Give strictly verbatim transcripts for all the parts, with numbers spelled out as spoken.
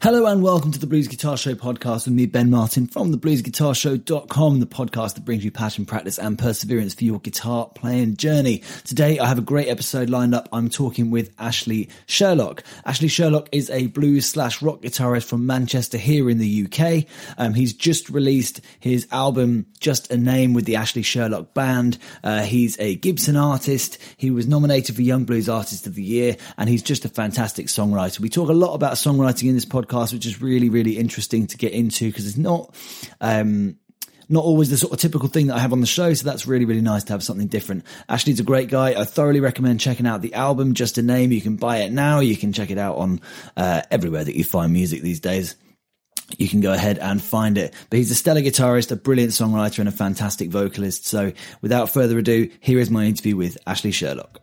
Hello and welcome to the Blues Guitar Show podcast with me, Ben Martin, from the blues guitar show dot com, the podcast that brings you passion, practice and perseverance for your guitar playing journey. Today I have a great episode lined up. I'm talking with Ashley Sherlock. Ashley Sherlock is a blues slash rock guitarist from Manchester here in the U K. Um, he's just released his album Just a Name with the Ashley Sherlock Band. Uh, he's a Gibson artist. He was nominated for Young Blues Artist of the Year, and he's just a fantastic songwriter. We talk a lot about songwriting in this podcast, which is really, really interesting to get into because it's not um, not always the sort of typical thing that I have on the show. So that's really, really nice to have something different. Ashley's a great guy. I thoroughly recommend checking out the album, Just a Name. You can buy it now. You can check it out on uh, everywhere that you find music these days. You can go ahead and find it. But he's a stellar guitarist, a brilliant songwriter, and a fantastic vocalist. So without further ado, here is my interview with Ashley Sherlock.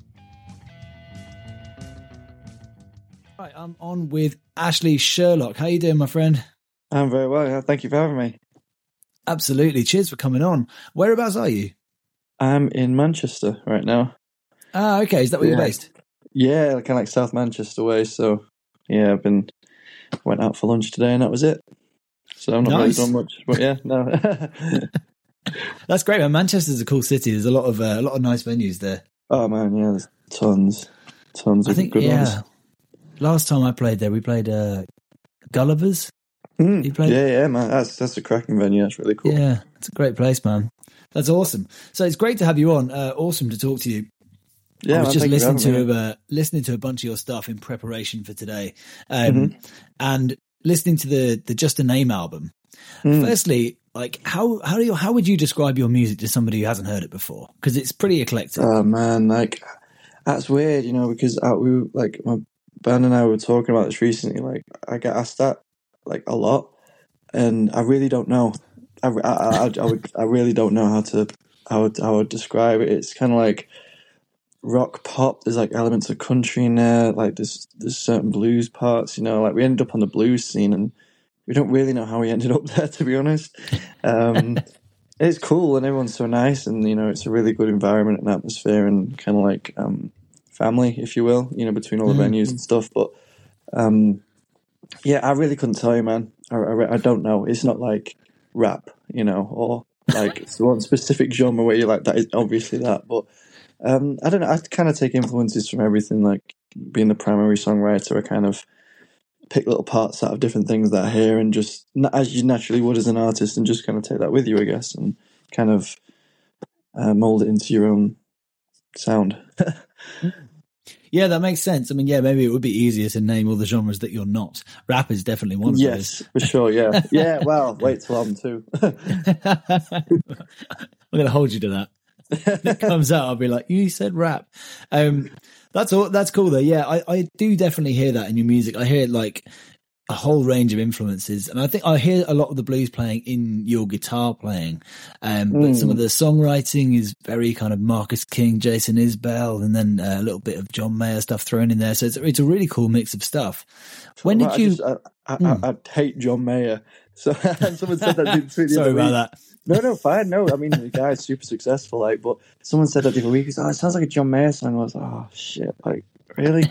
Right, I'm on with Ashley Sherlock. How you doing, my friend? I'm very well. Thank you for having me. Absolutely. Cheers for coming on. Whereabouts are you? I'm in Manchester right now. Ah, okay. Is that where yeah. you're based? Yeah, kind of like South Manchester way. So, yeah, I've been went out for lunch today, and that was it. So I'm not nice. really done much, but yeah, no. That's great, man. Manchester's a cool city. There's a lot of uh, a lot of nice venues there. Oh man, yeah, there's tons, tons I of think, good yeah. ones. Last time I played there, we played uh, Gulliver's. Mm, You played? Yeah, yeah, man. That's that's a cracking venue. That's really cool. Yeah, it's a great place, man. That's awesome. So it's great to have you on. Uh, awesome to talk to you. Yeah, I was man, just thank you for listening having to me. uh, listening to a bunch of your stuff in preparation for today, um, Mhm. and listening to the the Just a Name album. Mm. Firstly, like how how do you how would you describe your music to somebody who hasn't heard it before? Because it's pretty eclectic. Oh man, like that's weird, you know, because I, we like my band and I were talking about this recently. Like I get asked that like a lot, and I really don't know. I, I, I, I would I really don't know how to how would how I would describe it. It's kind of like rock pop. There's like elements of country in there. Like there's there's certain blues parts. You know, like we ended up on the blues scene, and we don't really know how we ended up there, to be honest. Um, it's cool, and everyone's so nice, and you know, it's a really good environment and atmosphere, and kind of like um, family, if you will. You know, between all the Mm. venues and stuff. But um, yeah, I really couldn't tell you, man. I, I, I don't know. It's not like rap, you know, or like it's one specific genre where you're like, that is obviously that. But um, I don't know. I kind of take influences from everything. Like being the primary songwriter, I kind of pick little parts out of different things that I hear, and just as you naturally would as an artist, and just kind of take that with you, I guess, and kind of uh, mold it into your own sound. Yeah, that makes sense. I mean, yeah, maybe it would be easier to name all the genres that you're not. Rap is definitely one of Yes, those. for sure. Yeah, yeah. Well, wait till I'm two. I'm going to hold you to that. When it comes out, I'll be like, you said rap. Um, that's all. That's cool though. Yeah, I, I do definitely hear that in your music. I hear like a whole range of influences, and I think I hear a lot of the blues playing in your guitar playing. Um, but Mm. some of the songwriting is very kind of Marcus King, Jason Isbell, and then a little bit of John Mayer stuff thrown in there. So it's it's a really cool mix of stuff. When did I you? Just, I, I, Hmm. I, I hate John Mayer. So someone said that the other Sorry about week. that. No, no, fine. No, I mean the guy's super successful. Like, but someone said that the other week. He's, oh, it sounds like a John Mayer song. I was like, oh shit, like really?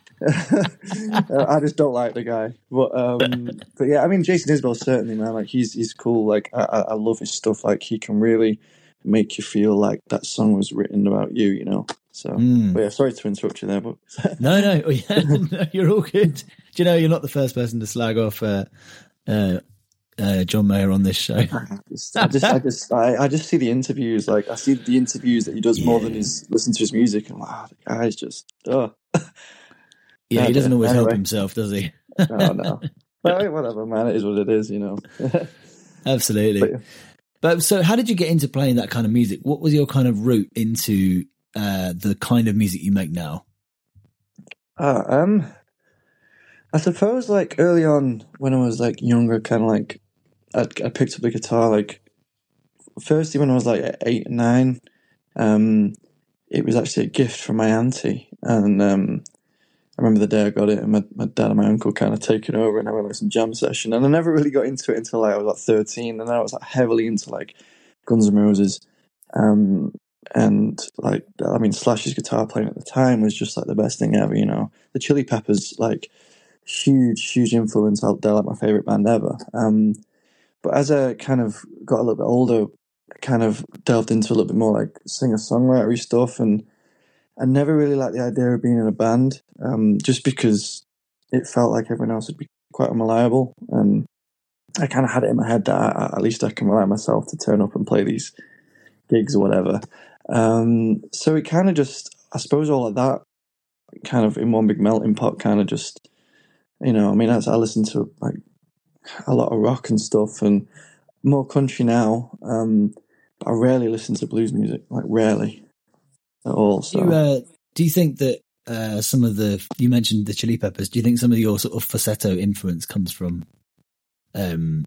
I just don't like the guy. But um, but yeah, I mean Jason Isbell certainly, man. Like he's he's cool. Like I, I I love his stuff. Like he can really make you feel like that song was written about you. You know. So, Mm. but yeah, sorry to interrupt you there, but No, no, yeah, no, you're all good. Do you know you're not the first person to slag off uh, uh, uh, John Mayer on this show? I just, I just, I just, I, I just see the interviews. Like I see the interviews that he does more than Yeah. his listen to his music. And I'm like, oh, the guy's just, oh, Yeah, he Okay, doesn't always help anyway. himself, does he? oh no. Well, whatever, man. It is what it is, you know. Absolutely. But, yeah. But so, how did you get into playing that kind of music? What was your kind of route into uh, the kind of music you make now? Uh, um, I suppose like early on when I was like younger, kind of like I I picked up the guitar like firstly when I was like eight or nine. Um, it was actually a gift from my auntie, and um, I remember the day I got it, and my, my dad and my uncle kind of taken over, and I went like some jam session, and I never really got into it until like, I was like thirteen, and then I was like heavily into like Guns N' Roses. Um, and like I mean Slash's guitar playing at the time was just like the best thing ever, you know. The Chili Peppers, like huge, huge influence. They're like my favorite band ever. Um, but as I kind of got a little bit older, I kind of delved into a little bit more like singer-songwritery stuff, and I never really liked the idea of being in a band, um, just because it felt like everyone else would be quite unreliable. And I kind of had it in my head that I, at least I can rely on myself to turn up and play these gigs or whatever. Um, so it kind of just, I suppose all of that kind of in one big melting pot kind of just, you know, I mean, as I listen to like a lot of rock and stuff and more country now, um, but I rarely listen to blues music, like rarely at all. So. Do you, uh, do you think that uh, some of the, you mentioned the Chili Peppers, do you think some of your sort of falsetto influence comes from um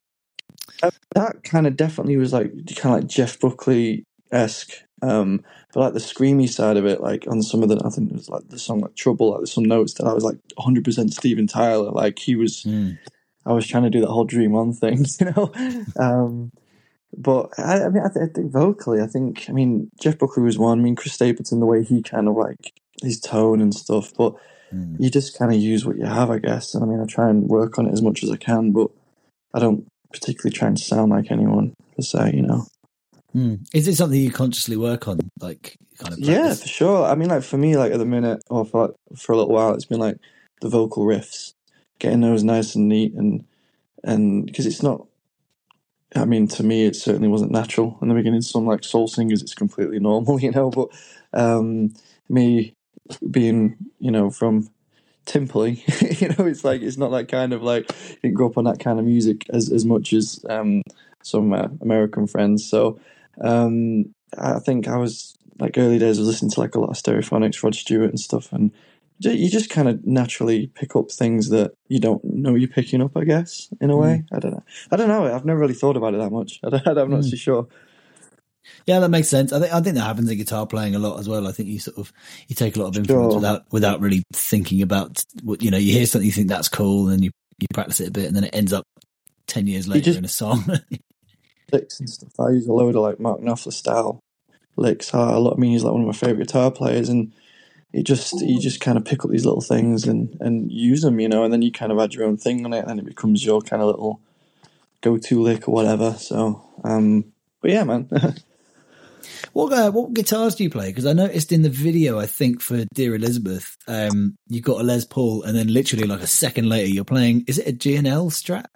that kind of definitely was like kind of like Jeff Buckley-esque, um but like the screamy side of it, like on some of the, I think it was like the song like Trouble, like there's some notes that I was like one hundred percent Steven Tyler, like he was mm. I was trying to do that whole Dream On thing, you know. um but I, I mean I, th- I think vocally I think I mean Jeff Buckley was one. I mean Chris Stapleton, the way he kind of like his tone and stuff, but mm. you just kind of use what you have, I guess. And I mean I try and work on it as much as I can, but I don't particularly trying to sound like anyone per se, you know. Mm. Is it something you consciously work on, like kind of practice? Yeah, for sure. I mean, like for me, like at the minute, or for like, for a little while, it's been like the vocal riffs, getting those nice and neat, and and because it's not. I mean, to me, it certainly wasn't natural in the beginning. Some like soul singers, it's completely normal, you know. But um, me being, you know, from Timperley, you know, it's like it's not that kind of like you didn't grow up on that kind of music as as much as um, some uh, American friends. So um, I think I was like early days I was listening to like a lot of Stereophonics, Rod Stewart and stuff, and you just kind of naturally pick up things that you don't know you're picking up, I guess, in a way. Mm. I don't know. I don't know. I've never really thought about it that much. I don't, I'm not mm. too sure. Yeah, that makes sense. I think I think that happens in guitar playing a lot as well. I think you sort of you take a lot of influence sure. without without really thinking about what, you know, you hear something you think that's cool and you, you practice it a bit and then it ends up ten years later just, in a song. licks and stuff. I use a load of like Mark Knopfler style licks. I, a lot. I mean, he's like one of my favorite guitar players, and it just you just kind of pick up these little things and and use them, you know, and then you kind of add your own thing on it, and it becomes your kind of little go-to lick or whatever. So, um, but yeah, man. What uh, what guitars do you play? Because I noticed in the video, I think for Dear Elizabeth, um, you got a Les Paul, and then literally like a second later, you're playing. Is it a G and L Strat?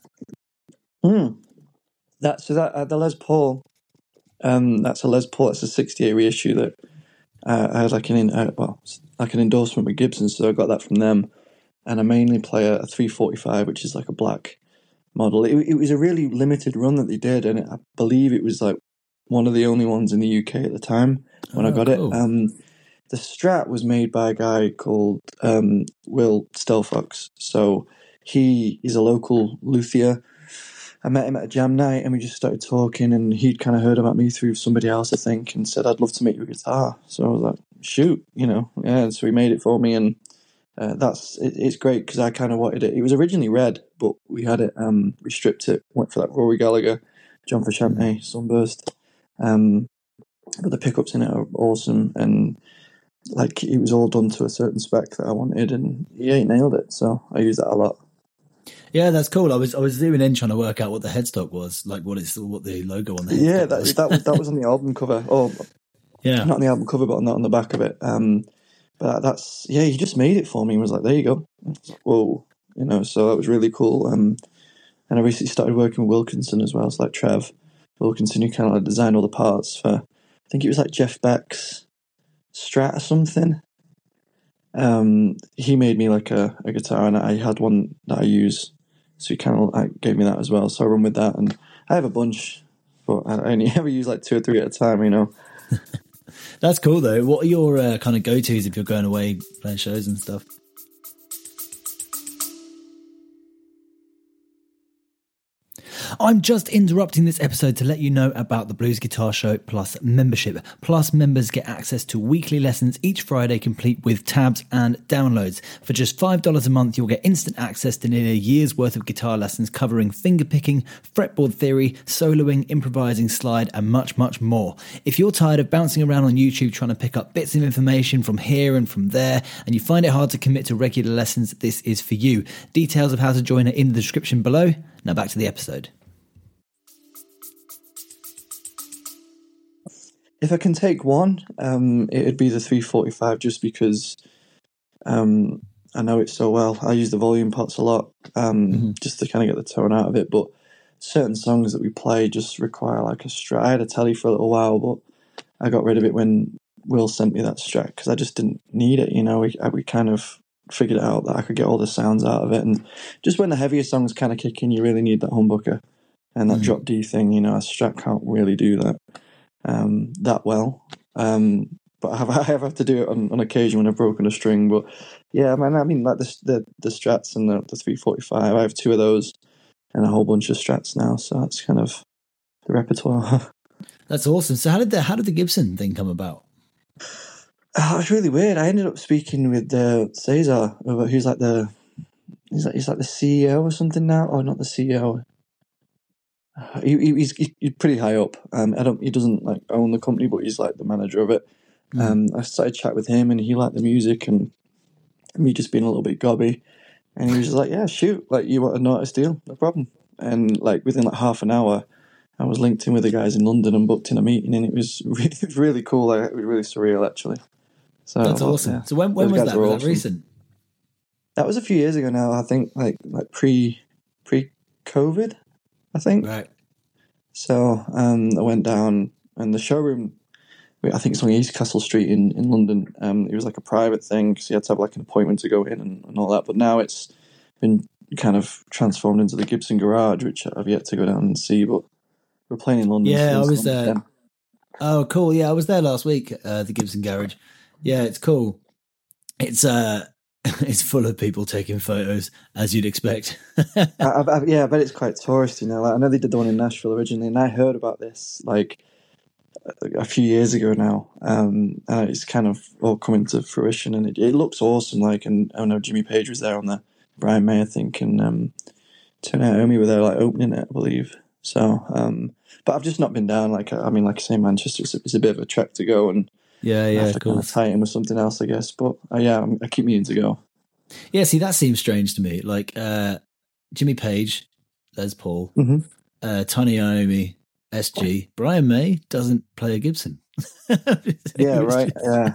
Hmm. That so that uh, the Les Paul, um, that's a Les Paul. It's a sixty-eight reissue that uh, I had like an uh, well, like an endorsement with Gibson, so I got that from them. And I mainly play a, a three forty-five, which is like a black model. It, it was a really limited run that they did, and it, I believe it was like one of the only ones in the U K at the time when oh, I got cool. it. Um, the Strat was made by a guy called um, Will Stelfox. So he is a local luthier. I met him at a jam night and we just started talking, and he'd kind of heard about me through somebody else, I think, and said, I'd love to make you a guitar. So I was like, shoot, you know, yeah. So he made it for me, and uh, that's, it, it's great because I kind of wanted it. It was originally red, but we had it, um, we stripped it, went for that Rory Gallagher, John Frusciante, Sunburst. Um, but the pickups in it are awesome, and like it was all done to a certain spec that I wanted, and yeah, he nailed it. So I use that a lot. Yeah, that's cool. I was I was zooming in trying to work out what the headstock was, like what it's what the logo on the headstock yeah, that was. that was that was on the album cover. Oh, yeah, not on the album cover, but not on the back of it. Um, but that's yeah, he just made it for me and was like, there you go. Like, whoa, you know. So that was really cool. Um, and I recently started working with Wilkinson as well. So like Trev Wilkinson, who kind of like designed all the parts for, I think it was like Jeff Beck's Strat or something. Um, he made me like a, a guitar, and I had one that I use, so he kind of like gave me that as well. So I run with that, and I have a bunch, but I only ever use like two or three at a time, you know. That's cool though. What are your uh, kind of go-tos if you're going away playing shows and stuff? I'm just interrupting this episode to let you know about the Blues Guitar Show Plus membership. Plus members get access to weekly lessons each Friday, complete with tabs and downloads. For just five dollars a month, you'll get instant access to nearly a year's worth of guitar lessons covering fingerpicking, fretboard theory, soloing, improvising, slide, and much, much more. If you're tired of bouncing around on YouTube trying to pick up bits of information from here and from there, and you find it hard to commit to regular lessons, this is for you. Details of how to join are in the description below. Now back to the episode. If I can take one, um, it'd be the three forty-five, just because um, I know it so well. I use the volume pots a lot, um, mm-hmm. just to kind of get the tone out of it. But certain songs that we play just require like a Strat. I had a Tele for a little while, but I got rid of it when Will sent me that Strat because I just didn't need it. You know, we we kind of figured out that I could get all the sounds out of it, and just when the heavier songs kind of kick in, you really need that humbucker and that mm-hmm. drop D thing. You know, a Strat can't really do that. Um, that well, um, but I have, I have had to do it on, on occasion when I've broken a string. But yeah, man, I mean, like the the, the Strats and the, the three forty-five, I have two of those and a whole bunch of Strats now, so that's kind of the repertoire. That's awesome. So how did the how did the Gibson thing come about? Oh, it was really weird. I ended up speaking with uh, Cesar, who's like the he's like he's like the C E O or something now. Oh, not the C E O. He, he's he's pretty high up. Um, I don't. He doesn't like own the company, but he's like the manager of it. Mm. Um, I started chat with him, and he liked the music, and me just being a little bit gobby. And he was just like, "Yeah, shoot! Like, you want a notice deal? No problem." And like within like half an hour, I was linked in with the guys in London and booked in a meeting, and it was really, it was really cool. Like, it was really surreal, actually. So that's awesome. Yeah. So when when was that? Was awesome. That recent? That was a few years ago now. I think like like pre pre COVID. I think. Right. So um, I went down, and the showroom, I think it's on East Castle Street in, in London. Um, it was like a private thing, so you had to have like an appointment to go in and, and all that. But now it's been kind of transformed into the Gibson Garage, which I've yet to go down and see. But we're playing in London. Yeah, I was there. Then. Oh, cool. Yeah, I was there last week, uh, the Gibson Garage. Yeah, it's cool. It's uh, it's full of people taking photos, as you'd expect. I, I, yeah, I bet it's quite touristy now. Like, I know they did the one in Nashville originally, and I heard about this like a few years ago now. Um, and it's kind of all coming to fruition, and it, it looks awesome. Like, and I know Jimmy Page was there on there, Brian May, I think, and um, Tony Iommi were there, like opening it, I believe. So, um, but I've just not been down. Like, I mean, like I say, Manchester is a, it's a bit of a trek to go, and yeah, yeah, I have to cool. kind of tie it in with something else, I guess. But uh, yeah, I'm, I keep meaning to go. Yeah, see, that seems strange to me. Like uh, Jimmy Page, Les Paul, mm-hmm. uh, Tony Iommi, S G. Brian May doesn't play a Gibson. yeah, right. Just, yeah,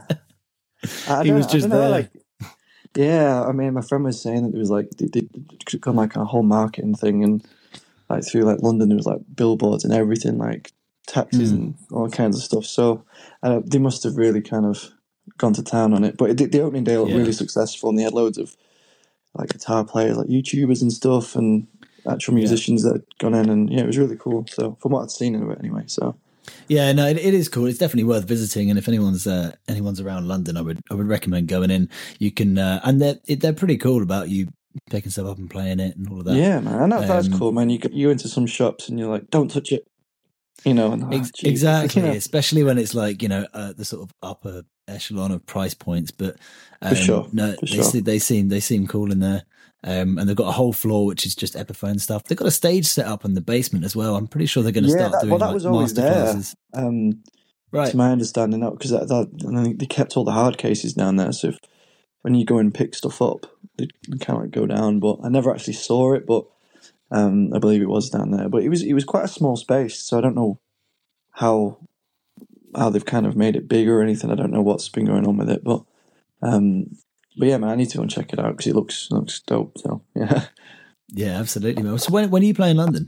I he was just know, there. Like, yeah, I mean, my friend was saying that there was like they did got like a whole marketing thing, and like through like London, there was like billboards and everything, like taxis mm. and all kinds of stuff. So uh, they must have really kind of gone to town on it. But it, the opening day looked yeah. really successful, and they had loads of like guitar players, like YouTubers and stuff, and actual musicians yeah. that had gone in, and yeah, it was really cool. So from what I'd seen of it, anyway. So yeah, no, it, it is cool. It's definitely worth visiting, and if anyone's uh, anyone's around London, I would I would recommend going in. You can, uh, and they're they're pretty cool about you picking stuff up and playing it and all of that. Yeah, man, I know um, that's cool, man. You go, you into some shops and you're like, don't touch it. You know, and, oh, ex- exactly, you know. Especially when it's like, you know, uh, the sort of upper echelon of price points. But um, for sure, no, for they, sure. Se- they seem they seem cool in there, um, and they've got a whole floor which is just Epiphone stuff. They've got a stage set up in the basement as well. I'm pretty sure they're going to yeah, start that, doing well, that like was always there. masterclasses. Um, right, to my understanding, that because that, that, I think they kept all the hard cases down there. So if, when you go and pick stuff up, they kind of like go down. But I never actually saw it, but um, I believe it was down there. But it was it was quite a small space, so I don't know how how they've kind of made it bigger or anything. I don't know what's been going on with it, but um, but yeah, man, I need to go and check it out because it looks looks dope. So yeah, yeah, absolutely, man. So when when are you playing London?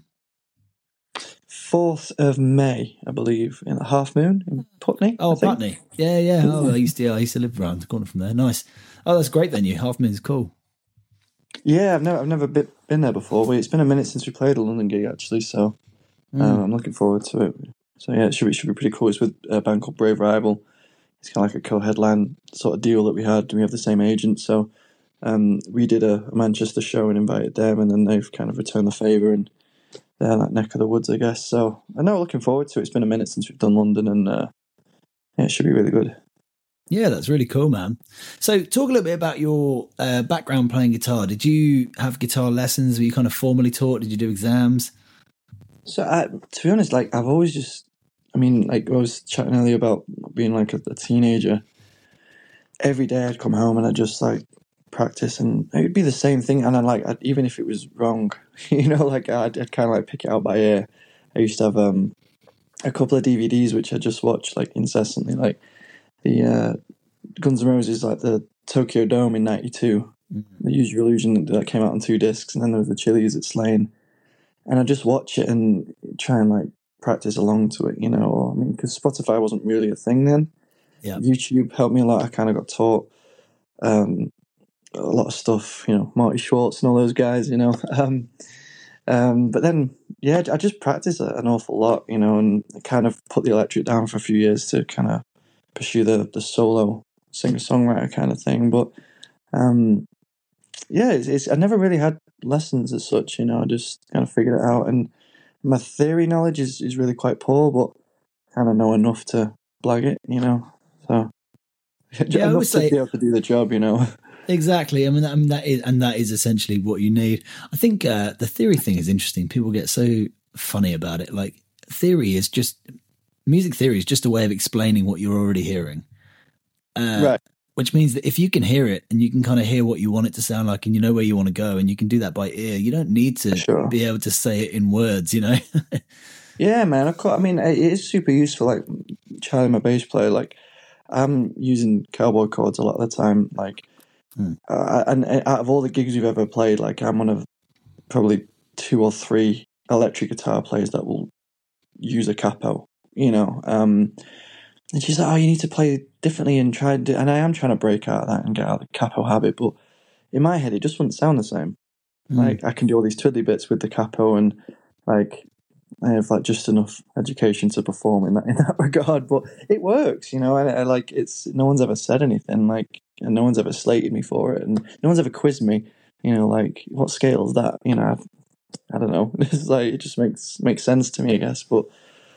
Fourth of May, I believe, in the Half Moon in Putney. Oh, Putney, yeah, yeah. Oh, I used to, yeah, I used to live around the corner from there. Nice. Oh, that's great. Then you Half Moon's cool. Yeah, I've never I've never been, been there before. But it's been a minute since we played a London gig actually, so mm. um, I'm looking forward to it. So yeah, it should be should be pretty cool. It's with a band called Brave Rival. It's kind of like a co-headline sort of deal that we had. We have the same agent, so um, we did a, a Manchester show and invited them, and then they've kind of returned the favour and there, that neck of the woods, I guess. So I know, looking forward to it. It's been a minute since we've done London, and uh, yeah, it should be really good. Yeah, that's really cool, man. So talk a little bit about your uh, background playing guitar. Did you have guitar lessons? Were you kind of formally taught? Did you do exams? So I, to be honest, like I've always just, I mean, like I was chatting earlier about being like a, a teenager. Every day I'd come home and I'd just like practice, and it would be the same thing. And I like, I'd, even if it was wrong, you know, like I'd, I'd kind of like pick it out by ear. I used to have um, a couple of D V Ds which I just watched like incessantly, like the uh, Guns N' Roses, like the Tokyo Dome in ninety-two, mm-hmm. the Use Your Illusion that came out on two discs, and then there was the Chili's at Slane. And I just watch it and try and like practice along to it, you know. I mean, because Spotify wasn't really a thing then. Yeah. YouTube helped me a lot. I kind of got taught um, a lot of stuff, you know, Marty Schwartz and all those guys, you know. Um, um, but then, yeah, I just practiced an awful lot, you know, and kind of put the electric down for a few years to kind of pursue the the solo singer-songwriter kind of thing. But um, yeah, it's, it's I never really had lessons as such, you know. I just kind of figured it out, and my theory knowledge is, is really quite poor, but kind of know enough to blag it, you know. So yeah, enough I would to say, be able to do the job, you know. Exactly. I mean, that, I mean that is, and that is essentially what you need. I think uh, the theory thing is interesting. People get so funny about it. Like, theory is just music theory is just a way of explaining what you're already hearing. Uh, right. Which means that if you can hear it and you can kind of hear what you want it to sound like, and you know where you want to go, and you can do that by ear, you don't need to Sure. be able to say it in words, you know? Yeah, man. Of course, I mean, it is super useful. Like Charlie, my bass player, like I'm using cowboy chords a lot of the time. Like, hmm. uh, and out of all the gigs we've ever played, like I'm one of probably two or three electric guitar players that will use a capo. You know, um, and she's like, "Oh, you need to play differently and try." Do-. And I am trying to break out of that and get out of the capo habit, but in my head, it just wouldn't sound the same. Hmm. Like I can do all these twiddly bits with the capo, and like. I have like just enough education to perform in that in that regard, but it works, you know. And I, I like it's no one's ever said anything, like, and no one's ever slated me for it, and no one's ever quizzed me, you know, like what scale is that? You know, I've, I don't know. It's like it just makes makes sense to me, I guess. But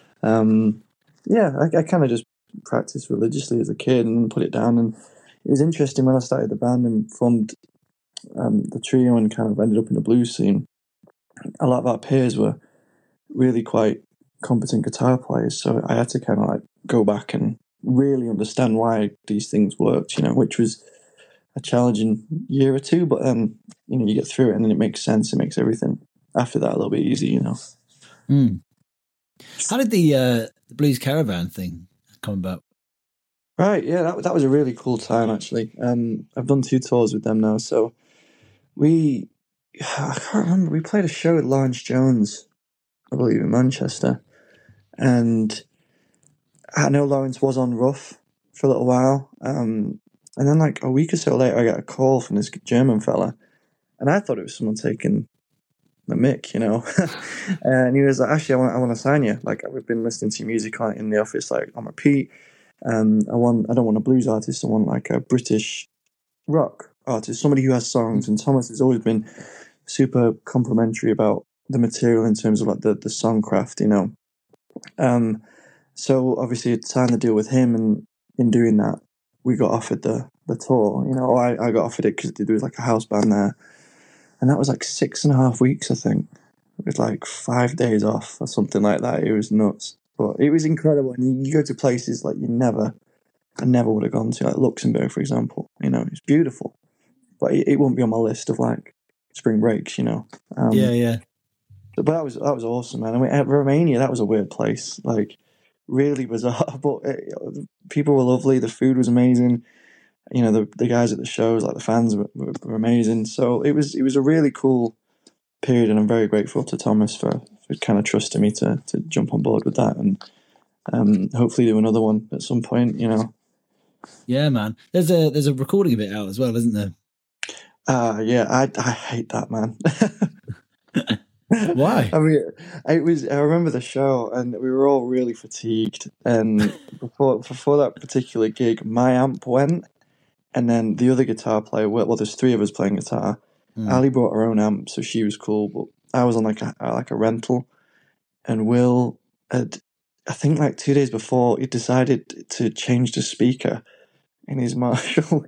um, yeah, I, I kind of just practiced religiously as a kid and put it down, and it was interesting when I started the band and formed um, the trio and kind of ended up in the blues scene. A lot of our peers were really quite competent guitar players, so I had to kind of like go back and really understand why these things worked, you know, which was a challenging year or two, but then, you know, you get through it and then it makes sense. It makes everything after that a little bit easy, you know. Mm. How did the, uh, the Blues Caravan thing come about? Right, yeah, that that was a really cool time, actually. Um, I've done two tours with them now, so we, I can't remember, we played a show with Lawrence Jones, I believe, in Manchester. And I know Lawrence was on Rough for a little while. Um, and then like a week or so later, I got a call from this German fella. And I thought it was someone taking the mick, you know. And he was like, actually, I want, I want to sign you. Like, I've been listening to your music like, in the office, like on repeat. Um, I want, I don't want a blues artist. I want like a British rock artist, somebody who has songs. And Thomas has always been super complimentary about the material in terms of like the, the songcraft, you know. Um, so obviously I'd signed the deal with him, and in doing that, we got offered the, the tour, you know. I, I got offered it because there was like a house band there, and that was like six and a half weeks, I think. It was like five days off or something like that. It was nuts, but it was incredible. And you, you go to places like you never, I never would have gone to, like Luxembourg, for example. You know, it's beautiful, but it, it won't be on my list of like spring breaks, you know. Um, yeah, yeah. But that was that was awesome, man. I mean, at Romania, that was a weird place, like really bizarre. But it, people were lovely. The food was amazing. You know, the the guys at the shows, like the fans, were, were, were amazing. So it was it was a really cool period, and I'm very grateful to Thomas for, for kind of trusting me to to jump on board with that, and um, hopefully do another one at some point. You know. Yeah, man. There's a there's a recording of it out as well, isn't there? Uh yeah, I I hate that, man. Why? I mean, it was. I remember the show, and we were all really fatigued. And before before that particular gig, my amp went, and then the other guitar player. Well, well there's three of us playing guitar. Mm. Ali brought her own amp, so she was cool. But I was on like a like a rental, and Will had, I think like two days before, he decided to change the speaker in his Marshall.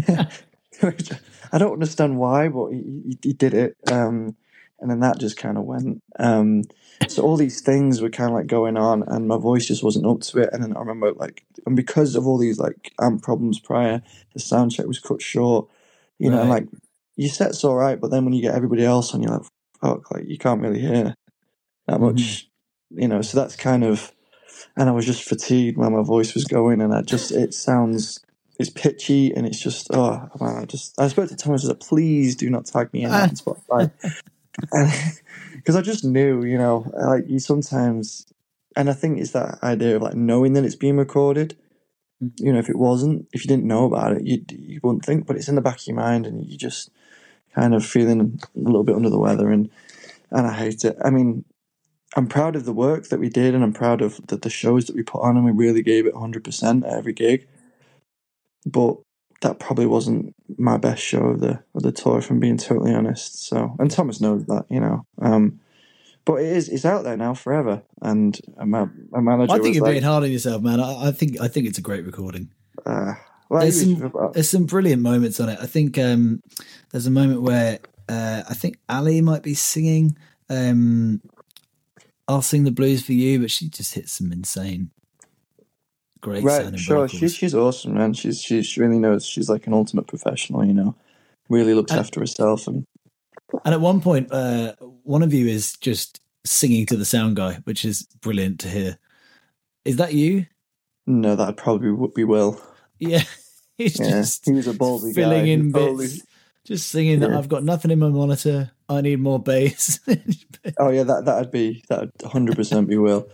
I don't understand why, but he, he, he did it. Um, and then that just kind of went. Um, so all these things were kind of like going on, and my voice just wasn't up to it. And then I remember like, and because of all these like amp problems prior, the sound check was cut short. You know, Right. like your set's all right, but then when you get everybody else on, you're like, fuck, like you can't really hear that much. Mm-hmm. You know, so that's kind of. And I was just fatigued where my voice was going, and I just it sounds. It's pitchy, and it's just, oh, man, I just, I spoke to Thomas and said, please do not tag me in that on Spotify. Because I just knew, you know, like you sometimes, and I think it's that idea of like knowing that it's being recorded. You know, if it wasn't, if you didn't know about it, you you wouldn't think, but it's in the back of your mind, and you just kind of feeling a little bit under the weather, and, and I hate it. I mean, I'm proud of the work that we did, and I'm proud of the, the shows that we put on, and we really gave it one hundred percent at every gig. But that probably wasn't my best show of the of the tour, if I'm being totally honest. So, and Thomas knows that, you know. Um, but it is it's out there now forever. And my, my manager, I think was you're like, being hard on yourself, man. I, I think I think it's a great recording. Uh, well, there's was, some uh, there's some brilliant moments on it. I think um, there's a moment where uh, I think Ali might be singing. Um, I'll sing the blues for you, but she just hits some insane. Great right, sounding sure. vocals. She's she's awesome, man. She's she she really knows. She's like an ultimate professional, you know. Really looks and, after herself, and and at one point, uh, one of you is just singing to the sound guy, which is brilliant to hear. Is that you? No, that probably would be Will. Yeah, he's yeah, just he was a ballsy filling guy. in bits, totally, just singing yeah. that I've got nothing in my monitor. I need more bass. Oh yeah, that that'd be that'd one hundred percent be Will.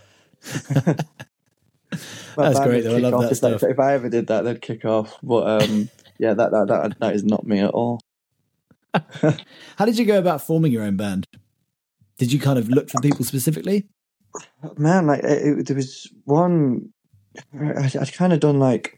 That's great though. I love that if, stuff. If I ever did that, they'd kick off. But um, yeah, that, that that that is not me at all. How did you go about forming your own band? Did you kind of look for people specifically? Man, like it, it, there was one. I, I'd kind of done like.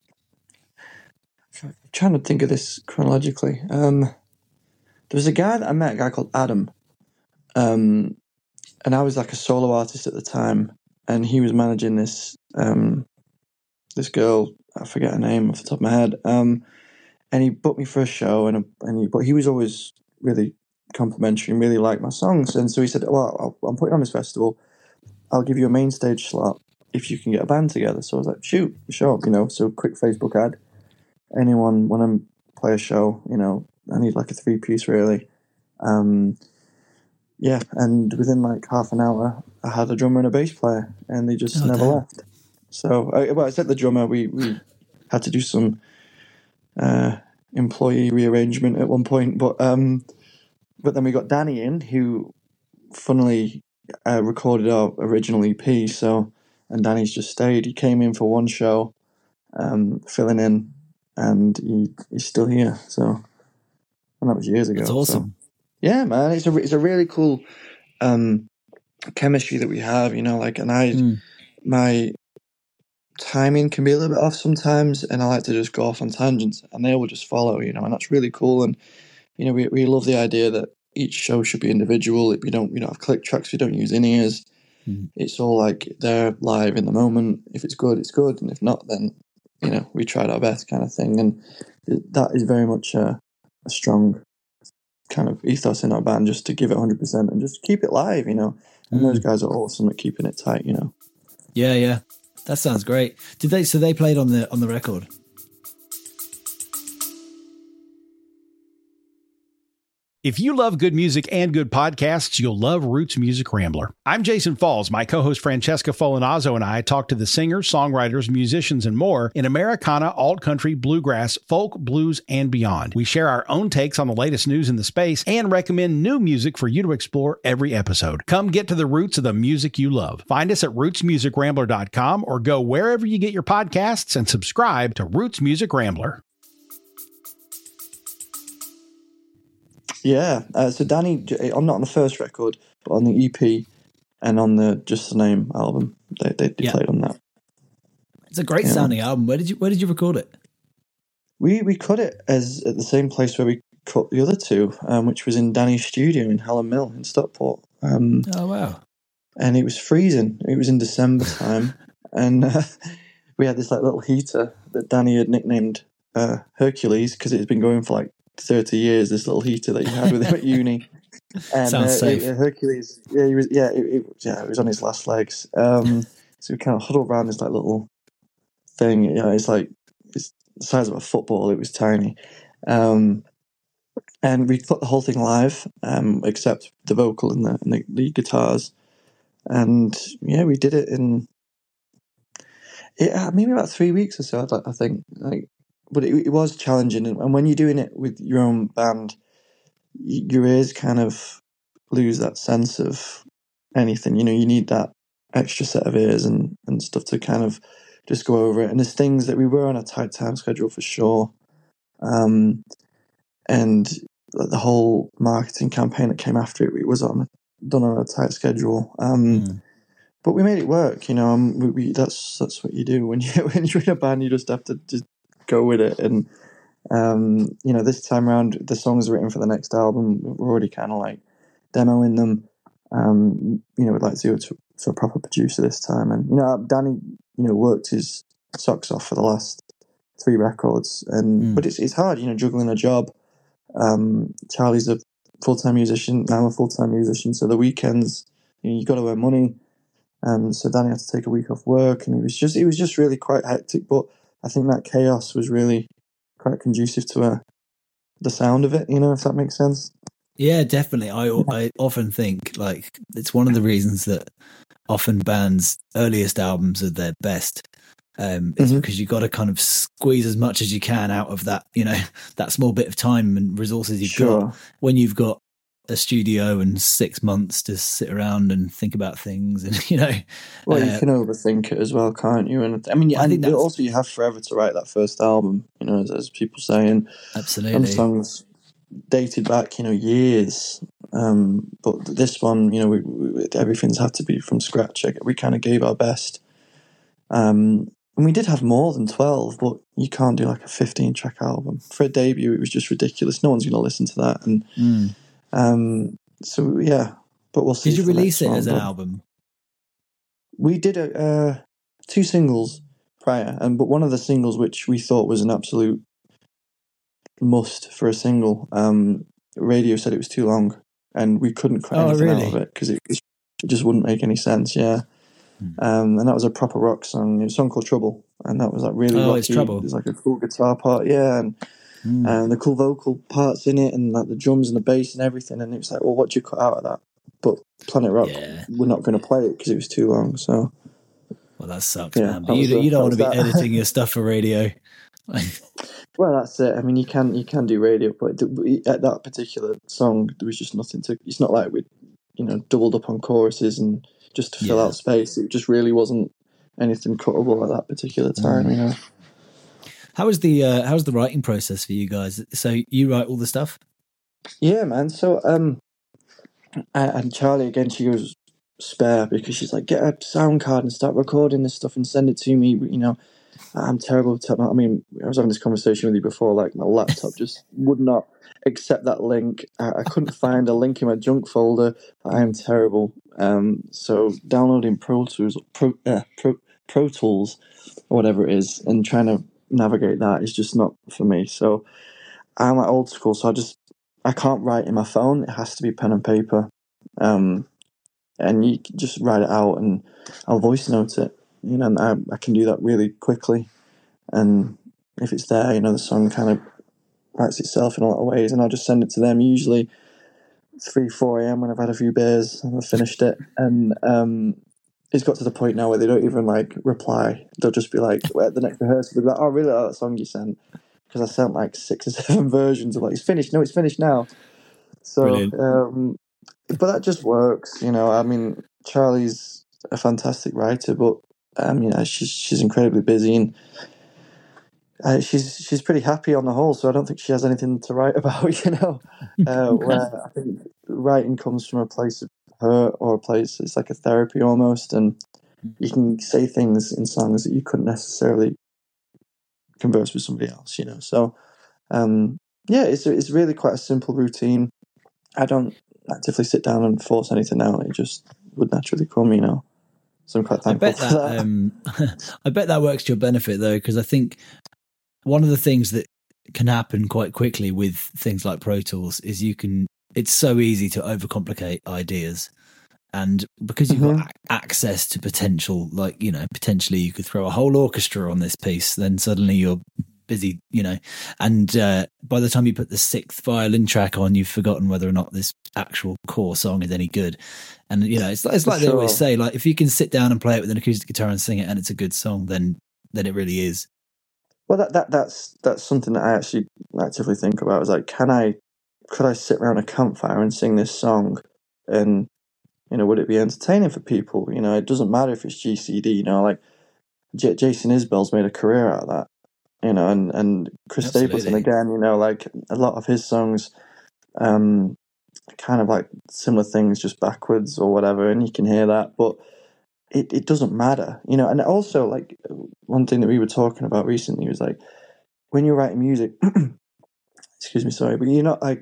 I'm trying to think of this chronologically. Um, there was a guy that I met, a guy called Adam, um, and I was like a solo artist at the time. And he was managing this um, this girl, I forget her name off the top of my head. Um, and he booked me for a show, and and he, but he was always really complimentary and really liked my songs. And so he said, "Well, I'll, I'm putting on this festival. I'll give you a main stage slot if you can get a band together." So I was like, "Shoot, sure." You know, so quick Facebook ad. Anyone want to play a show? You know, I need like a three piece really. Um, Yeah, and within like half an hour, I had a drummer and a bass player, and they just oh, never damn. left. So, I, well, I said the drummer, we, we had to do some uh, employee rearrangement at one point, but um, but then we got Danny in, who funnily uh, recorded our original E P. So, and Danny's just stayed. He came in for one show, um, filling in, and he he's still here. So, and that was years ago. That's awesome. So. Yeah, man, it's a it's a really cool um, chemistry that we have, you know. Like, and I, mm. my timing can be a little bit off sometimes, and I like to just go off on tangents, and they will just follow, you know. And that's really cool. And you know, we we love the idea that each show should be individual. We don't we don't have click tracks. We don't use in ears. Mm. It's all like they're live in the moment. If it's good, it's good, and if not, then you know we tried our best, kind of thing. And that is very much a, a strong kind of ethos in our band, just to give it one hundred percent and just keep it live, you know. And mm. those guys are awesome at keeping it tight, you know. Yeah, yeah, that sounds great. Did they? So they played on the on the record. If you love good music and good podcasts, you'll love Roots Music Rambler. I'm Jason Falls. My co-host Francesca Folinazzo and I talk to the singers, songwriters, musicians, and more in Americana, alt country, bluegrass, folk, blues, and beyond. We share our own takes on the latest news in the space and recommend new music for you to explore every episode. Come get to the roots of the music you love. Find us at roots music rambler dot com or go wherever you get your podcasts and subscribe to Roots Music Rambler. Yeah, uh, so Danny, I'm not on the first record, but on the E P and on the Just the Name album, they they, they yeah. played on that. It's a great yeah. sounding album. Where did you Where did you record it? We we cut it as at the same place where we cut the other two, um, which was in Danny's studio in Hallam Mill in Stockport. Um, oh wow! And it was freezing. It was in December time, and uh, we had this like little heater that Danny had nicknamed uh, Hercules because it had been going for like thirty years. This little heater that he had with him at uni. And Sounds uh, safe. It, Hercules, yeah, he was, yeah, it, it, yeah, it was on his last legs. Um, so we kind of huddled around this like little thing. You know, it's like it's the size of a football. It was tiny, um, and we put the whole thing live, um, except the vocal and the, and the lead guitars. And yeah, we did it in it, maybe about three weeks or so. I think, like, but it, it was challenging. And when you're doing it with your own band, your ears kind of lose that sense of anything. You know, you need that extra set of ears and, and stuff to kind of just go over it. And there's things that we were on a tight time schedule for sure. Um, and the whole marketing campaign that came after it, it was on done on a tight schedule. Um, mm. But we made it work, you know. Um, we, we, that's that's what you do when you when you're in a band. You just have to just go with it. And um, you know, this time around, the songs written for the next album, we're already kind of like demoing them. Um, you know, we'd like to do it to, to a proper producer this time. And you know, Danny, you know, worked his socks off for the last three records. And mm. but it's it's hard, you know, juggling a job. Um, Charlie's a full-time musician. I'm a full-time musician. So the weekends, you know, you got to earn money. Um, so Danny had to take a week off work, and it was just it was just really quite hectic. But I think that chaos was really quite conducive to uh, the sound of it. You know, if that makes sense. Yeah, definitely. I I often think like it's one of the reasons that often bands' earliest albums are their best. Um, it's mm-hmm. because you got to kind of squeeze as much as you can out of that, you know, that small bit of time and resources you've sure. got when you've got a studio and six months to sit around and think about things, and you know. Well, uh, you can overthink it as well, can't you? And I mean, I and think also you have forever to write that first album, you know, as, as people say, and absolutely, some songs dated back, you know, years. Um, but this one, you know, we, we, everything's had to be from scratch. We kind of gave our best. Um, and we did have more than twelve, but you can't do like a fifteen-track album. For a debut, it was just ridiculous. No one's going to listen to that. And mm. um, so, yeah, but we'll see. Did you release it one, as an album? We did a, uh, two singles prior, and but one of the singles which we thought was an absolute must for a single, um, radio said it was too long, and we couldn't cut oh, anything really? out of it because it, it just wouldn't make any sense, yeah. Um, and that was a proper rock song. It was a song called Trouble, and that was like really oh, rocky. It's Trouble. There's like a cool guitar part, yeah, and mm. and the cool vocal parts in it, and like the drums and the bass and everything. And it was like, well, what do you cut out of that? But Planet Rock, yeah. we're not going to play it because it was too long. So, well, that sucks, yeah, man. But you, the, you don't want to be that. editing your stuff for radio. Well, that's it. I mean, you can you can do radio, but at that particular song, there was just nothing to. It's not like we, you know, doubled up on choruses and. Just to fill yeah. out space. It just really wasn't anything cuttable at that particular time, mm. you know. How was the uh, how was the writing process for you guys? So you write all the stuff? Yeah, man. So um, and Charlie again, she goes spare because she's like, get a sound card and start recording this stuff and send it to me. You know, I'm terrible at technology. I mean, I was having this conversation with you before. Like my laptop just would not accept that link. I, I couldn't find a link in my junk folder. I am terrible. Um, so downloading Pro Tools, Pro, uh, Pro, Pro Tools, or whatever it is, and trying to navigate that is just not for me. So I'm like old school. So I just I can't write in my phone. It has to be pen and paper, um, and you can just write it out, and I'll voice note it. You know, and I, I can do that really quickly. And if it's there, you know, the song kind of writes itself in a lot of ways, and I'll just send it to them usually three, four a.m. when I've had a few beers and I've finished it. And um, it's got to the point now where they don't even like reply. They'll just be like, well, at the next rehearsal, they'll be like, oh, really, like that song you sent? Because I sent like six or seven versions of like, it's finished. No, it's finished now. So, um, but that just works, you know. I mean, Charlie's a fantastic writer, but um, you know, she's she's incredibly busy, and Uh, she's she's pretty happy on the whole, so I don't think she has anything to write about, you know. Uh, where I think writing comes from a place of hurt or a place, it's like a therapy almost, and you can say things in songs that you couldn't necessarily converse with somebody else, you know. So, um, yeah, it's it's really quite a simple routine. I don't actively sit down and force anything out. It just would naturally come, you know. So I'm quite I thankful bet for that, that. um, I bet that works to your benefit though, because I think one of the things that can happen quite quickly with things like Pro Tools is you can. It's so easy to overcomplicate ideas, and because you've Mhm. got a- access to potential, like you know, potentially you could throw a whole orchestra on this piece, then suddenly you're busy, you know, and uh, by the time you put the sixth violin track on, you've forgotten whether or not this actual core song is any good. And you know, it's it's For like they always sure. say, like if you can sit down and play it with an acoustic guitar and sing it, and it's a good song, then then it really is. Well, that, that that's that's something that I actually actively think about. Is like, can I, could I sit around a campfire and sing this song, and you know, would it be entertaining for people? You know, it doesn't matter if it's G C D. You know, like J- Jason Isbell's made a career out of that. You know, and and Chris Absolutely. Stapleton again. You know, like a lot of his songs, um, kind of like similar things, just backwards or whatever, and you can hear that, but. It, it doesn't matter, you know, and also like one thing that we were talking about recently was like when you're writing music, excuse me, sorry, but you're not like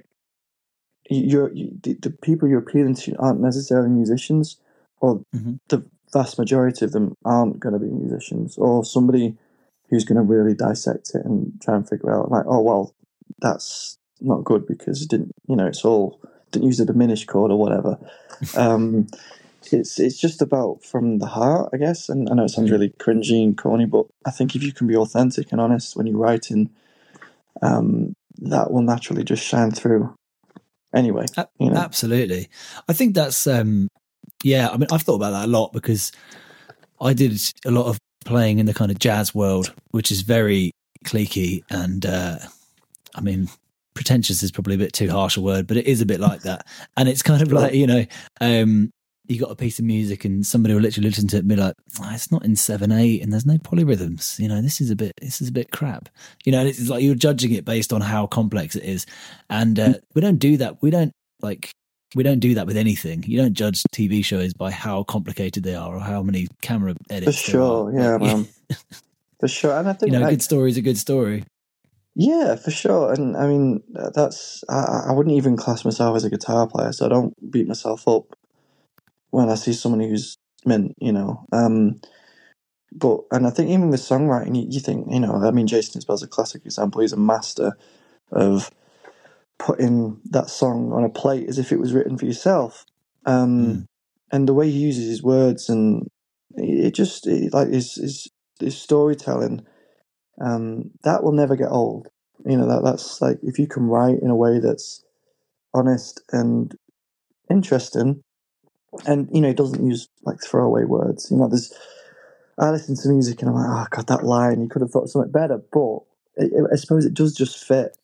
you're you, the, the people you're appealing to aren't necessarily musicians, or Mm-hmm. the vast majority of them aren't going to be musicians, or somebody who's going to really dissect it and try and figure out like, oh well, that's not good because it didn't, you know, it's all didn't use a diminished chord or whatever. Um, It's it's just about from the heart, I guess. And I know it sounds really cringy and corny, but I think if you can be authentic and honest when you're writing, um, that will naturally just shine through. Anyway, A- you know, Absolutely. I think that's um, yeah. I mean, I've thought about that a lot because I did a lot of playing in the kind of jazz world, which is very cliquey and uh, I mean, pretentious is probably a bit too harsh a word, but it is a bit like that. And it's kind of like, you know, um, you got a piece of music and somebody will literally listen to it and be like, oh, it's not in seven eight and there's no polyrhythms. You know, this is a bit, this is a bit crap. You know, and it's like you're judging it based on how complex it is. And uh, we don't do that. We don't like, we don't do that with anything. You don't judge T V shows by how complicated they are or how many camera edits for there sure, are. yeah, Like, man, for sure. And I think you know, a like, good story is a good story. yeah, for sure. And I mean, that's I, I wouldn't even class myself as a guitar player, so I don't beat myself up when I see someone who's mint, you know. Um, but and I think even with songwriting, you, you think, you know, I mean, Jason Isbell's a classic example. He's a master of putting that song on a plate as if it was written for yourself. Um, Mm. And the way he uses his words and it just it, like his, his his storytelling, um, that will never get old. You know, that that's like if you can write in a way that's honest and interesting, and you know, he doesn't use like throwaway words. You know, there's I listen to music and I'm like, oh god, that line, you could have thought of something better, but it, it, I suppose it does just fit.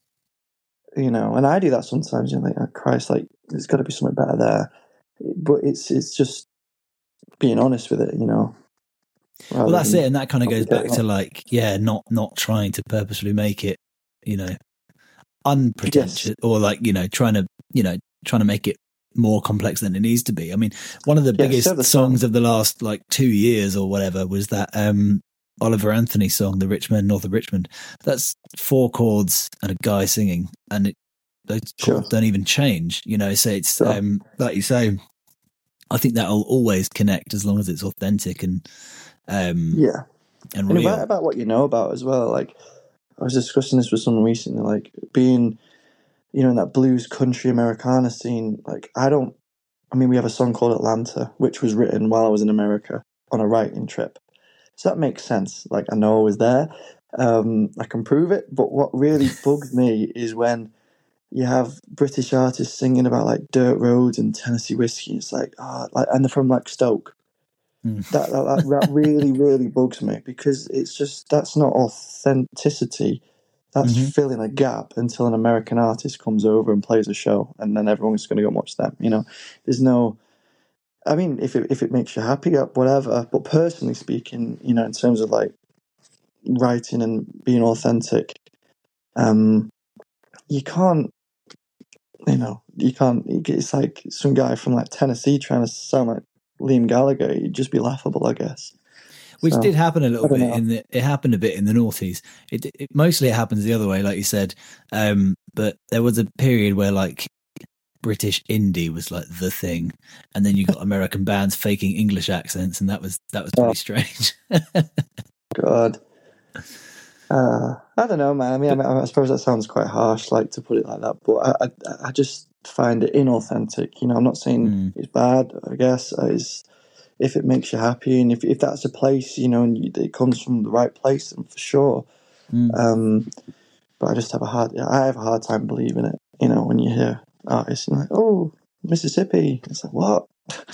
You know, and I do that sometimes. You know, like, oh, Christ, like there's got to be something better there. But it's it's just being honest with it. You know. Well, that's it, and that kind of goes back complicating to it. like, yeah, not not trying to purposefully make it, you know, unpretentious Yes. or like, you know, trying to, you know, trying to make it more complex than it needs to be. I mean, one of the Yeah, biggest so the songs song. of the last like two years or whatever was that um Oliver Anthony song, "The Rich Man North of Richmond." That's four chords and a guy singing, and it, those Sure. chords don't even change. You know, so it's Sure. um like you say. I think that'll always connect as long as it's authentic and um Yeah. and And real. write about what you know about as well. Like I was discussing this with someone recently, like being, you know, in that blues country Americana scene. Like I don't. I mean, we have a song called Atlanta, which was written while I was in America on a writing trip. So that makes sense. Like I know I was there. Um, I can prove it. But what really bugs me is when you have British artists singing about like dirt roads and Tennessee whiskey. It's like, ah, oh, like, and they're from like Stoke. Mm. That, that that really really bugs me because it's just that's not authenticity. That's Mm-hmm. filling a gap until an American artist comes over and plays a show, and then everyone's going to go and watch them. You know, there's no. I mean, if it if it makes you happy, whatever. But personally speaking, you know, in terms of like writing and being authentic, um, you can't. You know, you can't. It's like some guy from like Tennessee trying to sound like Liam Gallagher. You'd just be laughable, I guess. which So, did happen a little I don't bit know. in the. It happened a bit in the noughties. It, it mostly it happens the other way, like you said. Um, but there was a period where like British indie was like the thing, and then you got American bands faking English accents, and that was that was pretty Oh. strange. God. Uh, I don't know, man. I mean, I, mean, I suppose that sounds quite harsh, like to put it like that, but I, I, I just find it inauthentic. You know, I'm not saying Mm. it's bad. I guess uh, it's, if it makes you happy, and if if that's a place, you know, and you, it comes from the right place, then for sure. Mm. Um, but I just have a hard, I have a hard time believing it. You know, when you hear artists and like, oh, Mississippi, it's like what?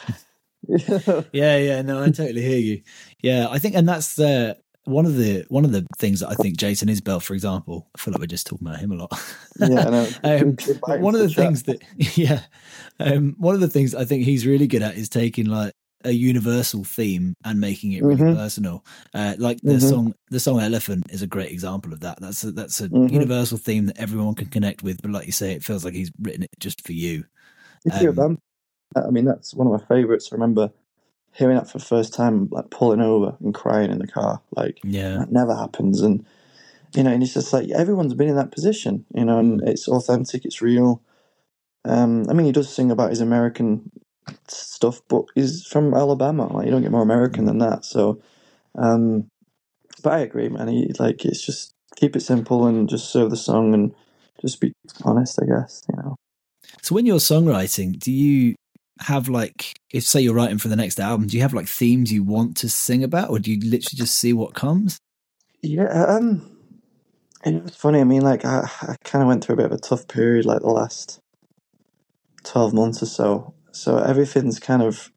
Yeah, yeah, no, I totally hear you. Yeah, I think, and that's uh, one of the one of the things that I think Jason Isbell, for example, I feel like we're just talking about him a lot. Yeah, I know. um, Good but one of the things that, yeah, um, one of the things I think he's really good at is taking like a universal theme and making it really Mhm. personal. Uh, like the Mhm. song, the song "Elephant" is a great example of that. That's a, that's a Mhm. universal theme that everyone can connect with. But like you say, it feels like he's written it just for you. If you're a Um, band, I mean, that's one of my favourites. I remember hearing that for the first time, like pulling over and crying in the car. Like, Yeah. that never happens. And, you know, and it's just like everyone's been in that position, you know, and Mm. it's authentic, it's real. Um, I mean, he does sing about his American stuff, but he's from Alabama. Like, you don't get more American than that. So, um, but I agree, man. He, like, it's just keep it simple and just serve the song and just be honest, I guess, you know. So when you're songwriting, do you have like, if say you're writing for the next album, do you have like themes you want to sing about, or do you literally just see what comes? Yeah, um, it was funny. I mean, like, I, I kind of went through a bit of a tough period, like the last twelve months or so. So everything's kind of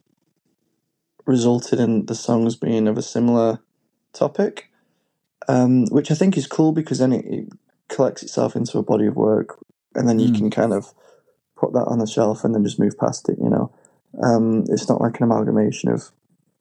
resulted in the songs being of a similar topic, um, which I think is cool because then it, it collects itself into a body of work, and then you Mm. can kind of put that on the shelf and then just move past it, you know. Um, it's not like an amalgamation of,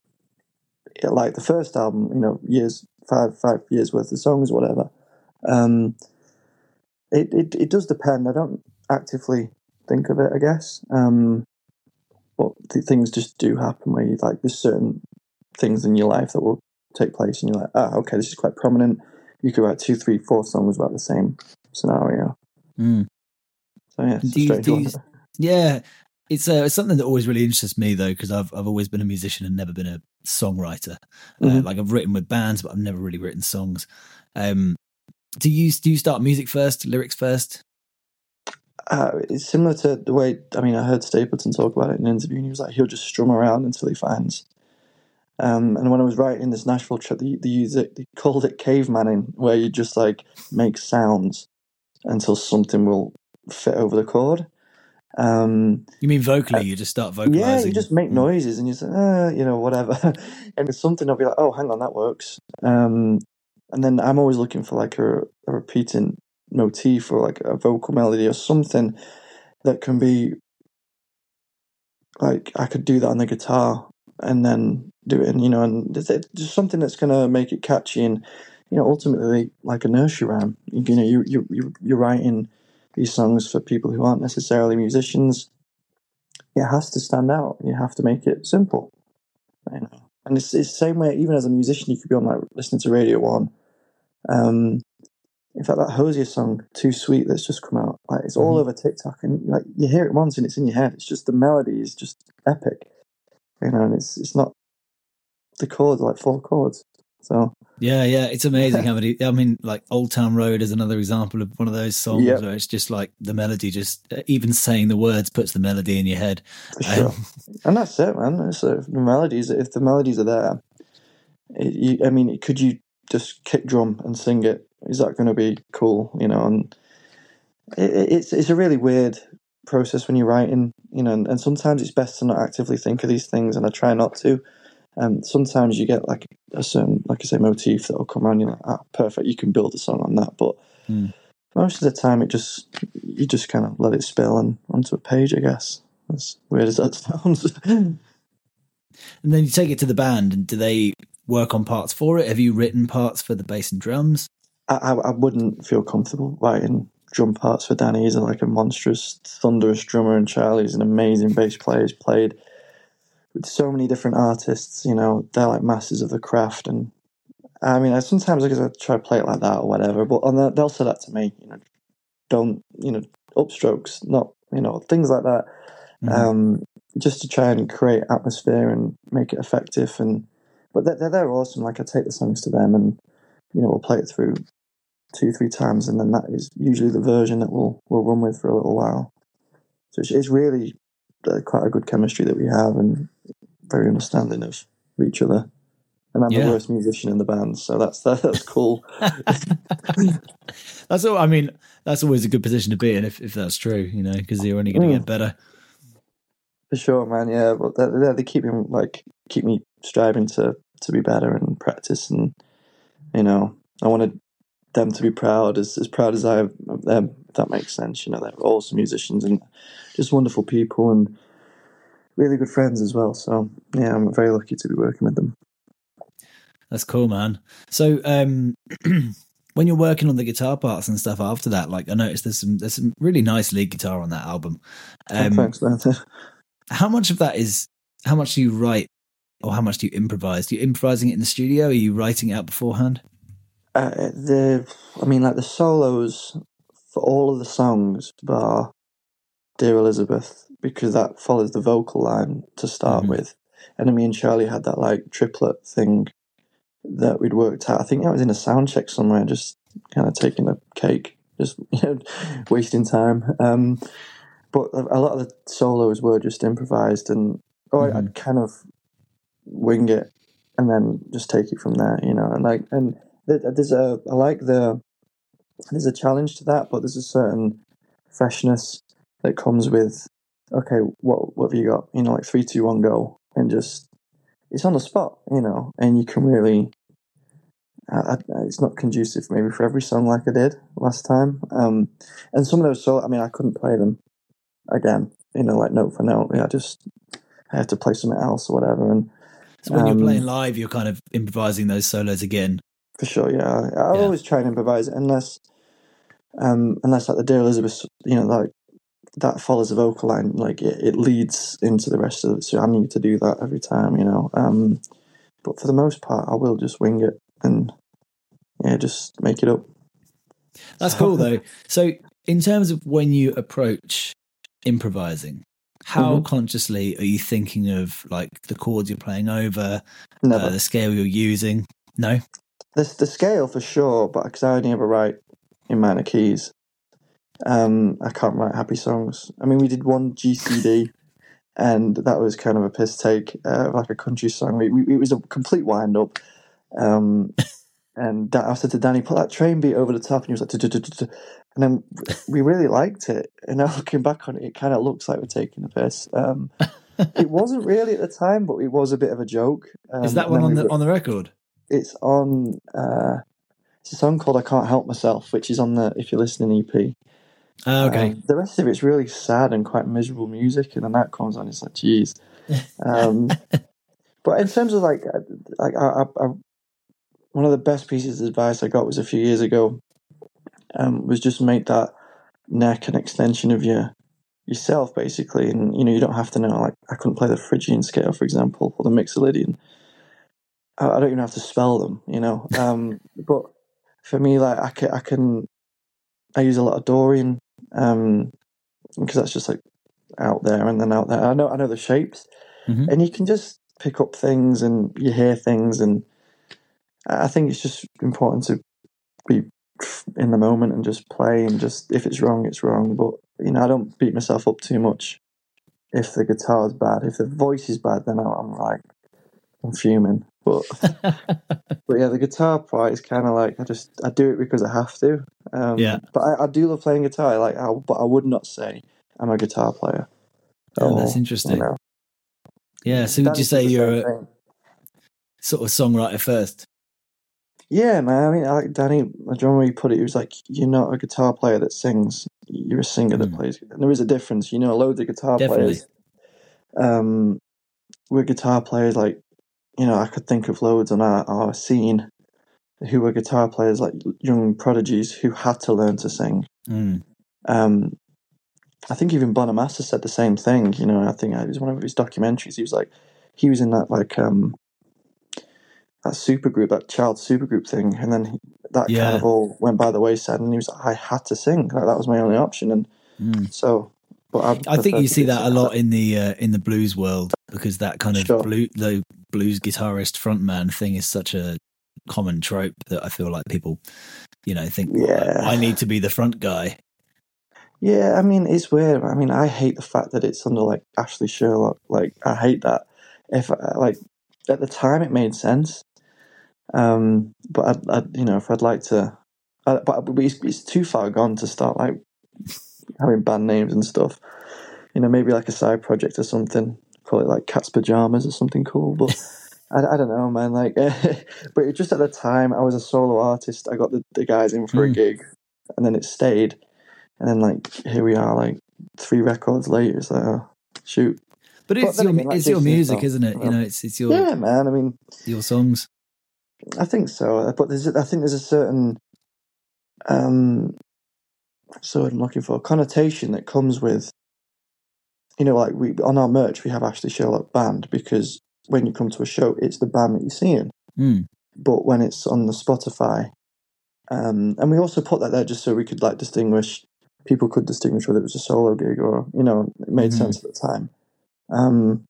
like the first album, you know, years, five five years worth of songs, whatever. Um, it, it it does depend. I don't actively think of it, I guess. Um, but th- things just do happen where you like there's certain things in your life that will take place, and you're like, ah, okay, this is quite prominent. You could write two, three, four songs about the same scenario. Mm. So yeah, it's Do a you, strange do one. you, yeah, it's, uh, it's something that always really interests me though, because I've I've always been a musician and never been a songwriter. Uh, Mhm. like I've written with bands, but I've never really written songs. Um, do you do you start music first, lyrics first? Uh, it's similar to the way, I mean, I heard Stapleton talk about it in an interview, and he was like, he'll just strum around until he finds. Um, and when I was writing this Nashville trip, they, they, use it, they called it cavemanning, where you just like make sounds until something will fit over the chord. Um, You mean vocally? You just start vocalizing? yeah, you just make Mm. noises and you say, ah, you know, whatever. And it's something I'll be like, oh, hang on, that works. Um, and then I'm always looking for like a, a repeating motif or like a vocal melody or something that can be like, I could do that on the guitar and then do it, and you know, and just something that's going to make it catchy and, you know, ultimately like a nursery rhyme. You know, you you you you're writing these songs for people who aren't necessarily musicians. It has to stand out. You have to make it simple. You know, and it's, it's the same way. Even as a musician, you could be on like listening to Radio One. Um, in fact, that Hosier song "Too Sweet" that's just come out, like it's all Mhm. over TikTok, and like you hear it once and it's in your head. It's just the melody is just epic, you know, and it's it's not the chords are like four chords. So Yeah, yeah, it's amazing how many. I mean, like "Old Town Road" is another example of one of those songs Yep. where it's just like the melody, just even saying the words puts the melody in your head. for sure, Um, and that's it, man. So if the melodies, if the melodies are there, it, you, I mean, could you just kick drum and sing it? Is that going to be cool? You know, and it, it's it's a really weird process when you're writing, you know, and, and sometimes it's best to not actively think of these things, and I try not to. And sometimes you get like a certain, like I say, motif that will come on. You're like, ah, perfect. You can build a song on that. But Mm. most of the time, it just you just kind of let it spill and onto a page. I guess as weird as that sounds. and then you take it to the band, and do they work on parts for it? Have you written parts for the bass and drums? I, I I wouldn't feel comfortable writing drum parts for Danny. He's like a monstrous, thunderous drummer, and Charlie's an amazing bass player. He's played with so many different artists, you know, they're like masters of the craft. And I mean, I sometimes I guess I try to play it like that or whatever, but on the, they'll say that to me, you know, don't, you know, upstrokes, not, you know, things like that. Mm. Um, just to try and create atmosphere and make it effective. And but they're, they're awesome. Like I take the songs to them and, you know, we'll play it through two, three times, and then that is usually the version that we'll, we'll run with for a little while. So it's, it's really uh, quite a good chemistry that we have and very understanding of each other. And I'm yeah. the worst musician in the band, so that's that, that's cool. That's all. I mean, that's always a good position to be in if, if that's true, you know, because you're only going to mm. get better. For sure, man. Yeah, but they, they keep me like keep me striving to, to be better and practice, and you know, I wanted them to be proud, as as proud as I am of them. If that makes sense, you know, they're awesome musicians and just wonderful people and really good friends as well. So yeah, I'm very lucky to be working with them. That's cool, man. So um, when you're working on the guitar parts and stuff after that, like I noticed there's some there's some really nice lead guitar on that album. Um, oh, thanks, man. How much of that is, how much do you write or how much do you improvise? Are you improvising it in the studio? Are you writing it out beforehand? Uh, the, I mean, like the solos for all of the songs bar Dear Elizabeth, because that follows the vocal line to start mm-hmm. with. And then me and Charlie had that like triplet thing that we'd worked out. I think that was in a sound check somewhere, just kind of taking a cake, just you know, wasting time. Um, but a lot of the solos were just improvised, and or mm-hmm. I'd kind of wing it and then just take it from there, you know. And like, and there's a I like the there's a challenge to that, but there's a certain freshness that comes with okay, what what have you got? You know, like three, two, one, go, and just it's on the spot, you know, and you can really. I, I, it's not conducive maybe for every song like I did last time, um, and some of those so I mean I couldn't play them again, you know, like note for note. I just I had to play something else or whatever. And so when um, you're playing live, you're kind of improvising those solos again. For sure, yeah. I, I yeah. always try and improvise it unless, um, unless like the Dear Elizabeth, you know, like that follows the vocal line, like it, it leads into the rest of it. So I need to do that every time, you know. Um, but for the most part, I will just wing it and yeah, just make it up. That's so cool though. So in terms of when you approach improvising, how mm-hmm. consciously are you thinking of like the chords you're playing over, uh, the scale you're using? No, the the scale for sure, but because I only ever write in minor keys, um, I can't write happy songs. I mean, we did one G C D, and that was kind of a piss take, uh, like a country song. We, we, it was a complete wind up, um, and I said to Danny, "Put that train beat over the top," and he was like, and then we really liked it. And now looking back on it, it kind of looks like we're taking a piss. Um, it wasn't really at the time, but it was a bit of a joke. Um, Is that one on the on the record? It's on. Uh, it's a song called "I Can't Help Myself," which is on the If You're Listening E P. Oh, okay. Um, the rest of it's really sad and quite miserable music, and then that comes on. It's like, geez. Um, but in terms of like, like I, I, one of the best pieces of advice I got was a few years ago. Um, was just make that neck an extension of your yourself, basically, and you know you don't have to know. Like I couldn't play the Phrygian scale, for example, or the Mixolydian. I, I don't even have to spell them, you know. Um, but for me, like I can, I can, I use a lot of Dorian um, because that's just like out there and then out there. I know, I know the shapes, mm-hmm. and you can just pick up things and you hear things, and I think it's just important to be in the moment and just play, and just if it's wrong, it's wrong. But you know, I don't beat myself up too much if the guitar's bad. If the voice is bad, then I'm like I'm fuming. But but yeah, the guitar part is kind of like I just I do it because I have to. Um, yeah. But I, I do love playing guitar. Like, I, but I would not say I'm a guitar player. Oh, that's interesting. You know. Yeah. So would you say you're a thing. Sort of songwriter first? Yeah, man. I mean, I like Danny, my drummer, he put it, he was like, you're not a guitar player that sings, you're a singer mm. that plays. And there is a difference, you know, loads of guitar Definitely. players. Um, we're guitar players, like, you know, I could think of loads on our, our scene who were guitar players, like young prodigies who had to learn to sing. Mm. Um, I think even Bonamassa said the same thing, you know, I think it was one of his documentaries, he was like, he was in that like um that supergroup, that child supergroup thing, and then he, that Yeah. kind of all went by the wayside, and he was like, I had to sing. Like, that was my only option, and Mm. so. But I, I think prefer you to see be that a sing- lot in the uh, in the blues world, because that kind of Sure. blue, the blues guitarist frontman thing is such a common trope that I feel like people, you know, think, well, Yeah. I need to be the front guy. Yeah, I mean, it's weird. I mean, I hate the fact that it's under like Ashley Sherlock. Like, I hate that. If I, like at the time it made sense, um, but I'd, I'd you know if I'd like to, I, but it's, it's too far gone to start like having band names and stuff. You know, maybe like a side project or something. Call it like Cat's Pajamas or something cool. But I, I don't know, man. Like, but it just at the time I was a solo artist. I got the, the guys in for Mm. a gig, and then it stayed. And then, like, here we are, like, three records later. It's like, oh, shoot. But it's then your again, like it's your Jason music, Felt, isn't it? you You know. know, it's it's your Yeah, man. I mean, your songs. I think so. But there's, I think there's a certain, um, what's the word I'm looking for, connotation that comes with, you know, like we on our merch we have Ashley Sherlock Band, because when you come to a show, it's the band that you're seeing. Mm. But when it's on the Spotify, um, and we also put that there just so we could like distinguish. People could distinguish whether it was a solo gig or, you know, it made Mhm. sense at the time. Um,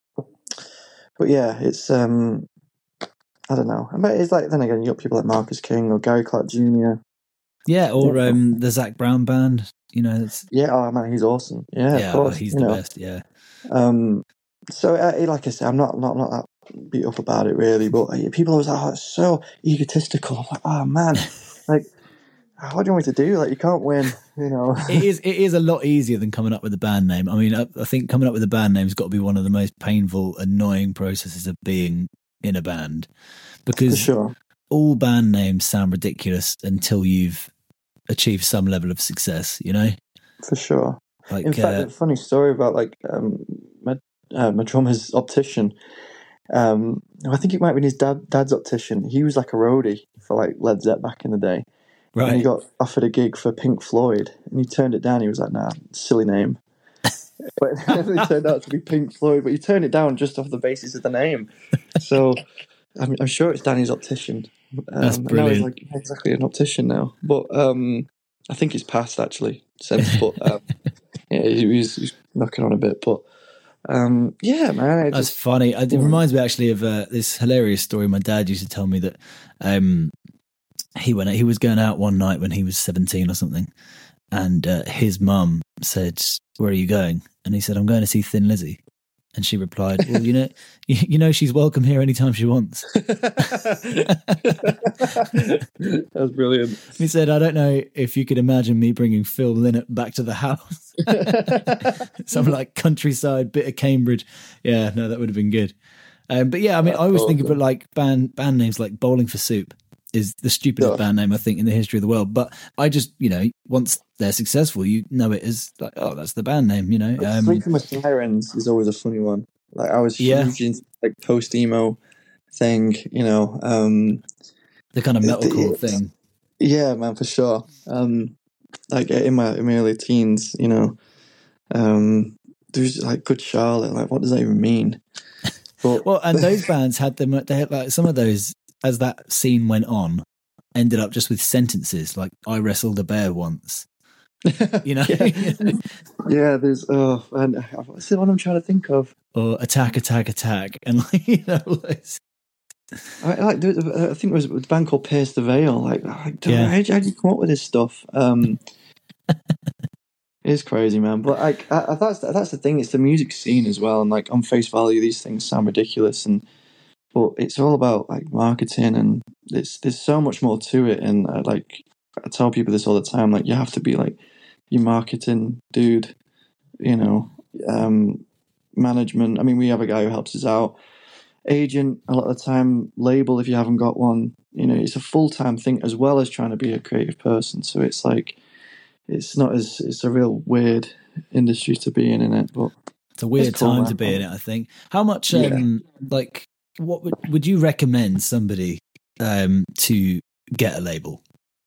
but yeah, it's um, I don't know. I mean, it's like then again, you got people like Marcus King or Gary Clark Junior Yeah, or Yeah. um, the Zach Brown Band. You know, it's, Yeah, oh man, he's awesome. Yeah, yeah, of course. he's you the know. best. Yeah, Um, so uh, like I said, I'm not not not that beat up about it really, but uh, people always like, oh, it's so egotistical. I'm like, oh man, like, what do you want me to do? Like, you can't win, you know. it is. It is a lot easier than coming up with a band name. I mean, I, I think coming up with a band name's got to be one of the most painful, annoying processes of being in a band, For because sure. all band names sound ridiculous until you've achieved some level of success. You know, For sure. like In fact, uh, a funny story about like um, my uh, my drummer's optician. Um, I think it might have been his dad dad's optician. He was like a roadie for like Led Zepp back in the day, and he right. got offered a gig for Pink Floyd, and he turned it down. He was like, "Nah, silly name." But it turned out to be Pink Floyd. But he turned it down just off the basis of the name. So I'm, I'm sure it's Danny's optician. Um, That's and now he's brilliant. like exactly an optician now, but um, I think he's passed actually since. But um, yeah, he, he's, he's knocking on a bit. But um, yeah, man, it That's just funny. It reminds me actually of uh, this hilarious story. My dad used to tell me that um, he went. He was going out one night when he was seventeen or something, and uh, his mum said, "Where are you going?" And he said, "I'm going to see Thin Lizzy." And she replied, "Well, you know, you, you know, she's welcome here anytime she wants." That's brilliant. He said, "I don't know if you could imagine me bringing Phil Lynott back to the house." Some like countryside bit of Cambridge. Yeah, no, that would have been good. Um, but yeah, I mean, I always think of it like band band names like Bowling for Soup is the stupidest Yeah. band name I think in the history of the world. But I just, you know, once they're successful, you know it as like, oh, that's the band name, you know. Um, Sleeping with Sirens is always a funny one. Like I was Yeah. huge into like post emo thing, you know. Um, the kind of metalcore the- thing. yeah, man, for sure. Um, like in my in my early teens, you know, um, there's like Good Charlotte. Like, what does that even mean? But Well, and those bands had them. They had like some of those as that scene went on, ended up just with sentences like "I wrestled a bear once." You know, yeah. yeah, there's oh, and what's the one I'm trying to think of? or "attack, attack, attack," and like you know, those- I, like, there was- I think it was a band called Pierce the Veil. Like, I don't Yeah. know, how, do- how do you come up with this stuff? Um, it's crazy, man. But like, I, I, that's that's the thing. It's the music scene as well. And like on face value, these things sound ridiculous, and but it's all about like marketing, and it's there's so much more to it. And uh, like I tell people this all the time. Like, you have to be like your marketing dude, you know, um, management. I mean, we have a guy who helps us out. Agent, a lot of the time, label if you haven't got one. You know, it's a full time thing as well as trying to be a creative person. So it's like, it's not as it's a real weird industry to be in, in it. But it's a weird It's cool, time man. to be in it. I think. How much, Yeah. um, like, what would would you recommend somebody um to get a label?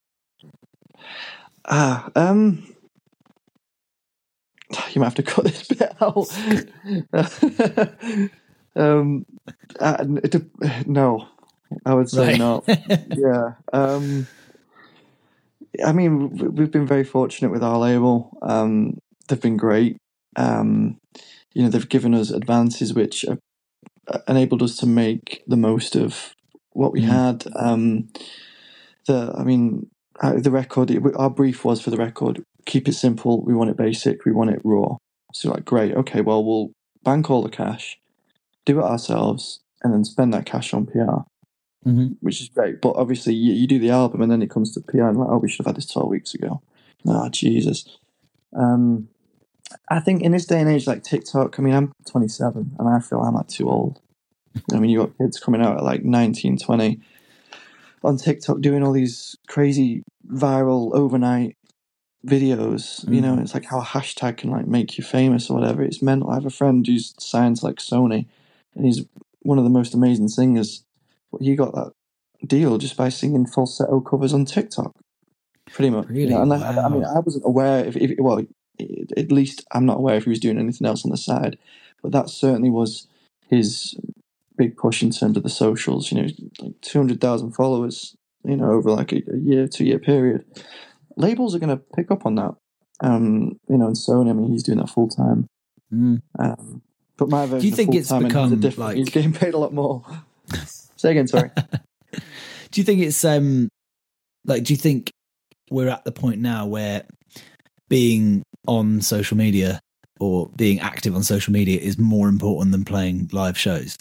ah, um, you might have to cut this bit out. um, uh, no, I would say Right. not. Yeah. Um, I mean, we've been very fortunate with our label. Um, they've been great. Um, you know, they've given us advances which have enabled us to make the most of what we mm. had. Um, the, I mean, the record, it, our brief was for the record, keep it simple. We want it basic. We want it raw. So like, great. Okay, well, we'll bank all the cash, do it ourselves, and then spend that cash on P R, mm-hmm. which is great. But obviously, you, you do the album, and then it comes to P R, and like, oh, we should have had this twelve weeks ago. Ah, oh, Jesus. Um, I think in this day and age, like TikTok, I mean, I'm twenty-seven, and I feel I'm like too old. I mean, you got kids coming out at like nineteen, twenty on TikTok doing all these crazy viral overnight videos. Mm. You know, it's like how a hashtag can like make you famous or whatever. It's mental. I have a friend who's signed to like Sony, and he's one of the most amazing singers. But he got that deal just by singing falsetto covers on TikTok, pretty much. Really? You know? And wow. I, I mean, I wasn't aware if, if well, at least I'm not aware if he was doing anything else on the side. But that certainly was his big push in terms of the socials. You know, like two hundred thousand followers. You know, over like a, a year, two year period. Labels are going to pick up on that. Um, you know, and Sony, I mean, he's doing that full time. Mm. Um, but my version do you think of it's become like he's getting paid a lot more? Say again, sorry. Do you think it's um like? Do you think we're at the point now where being on social media or being active on social media is more important than playing live shows?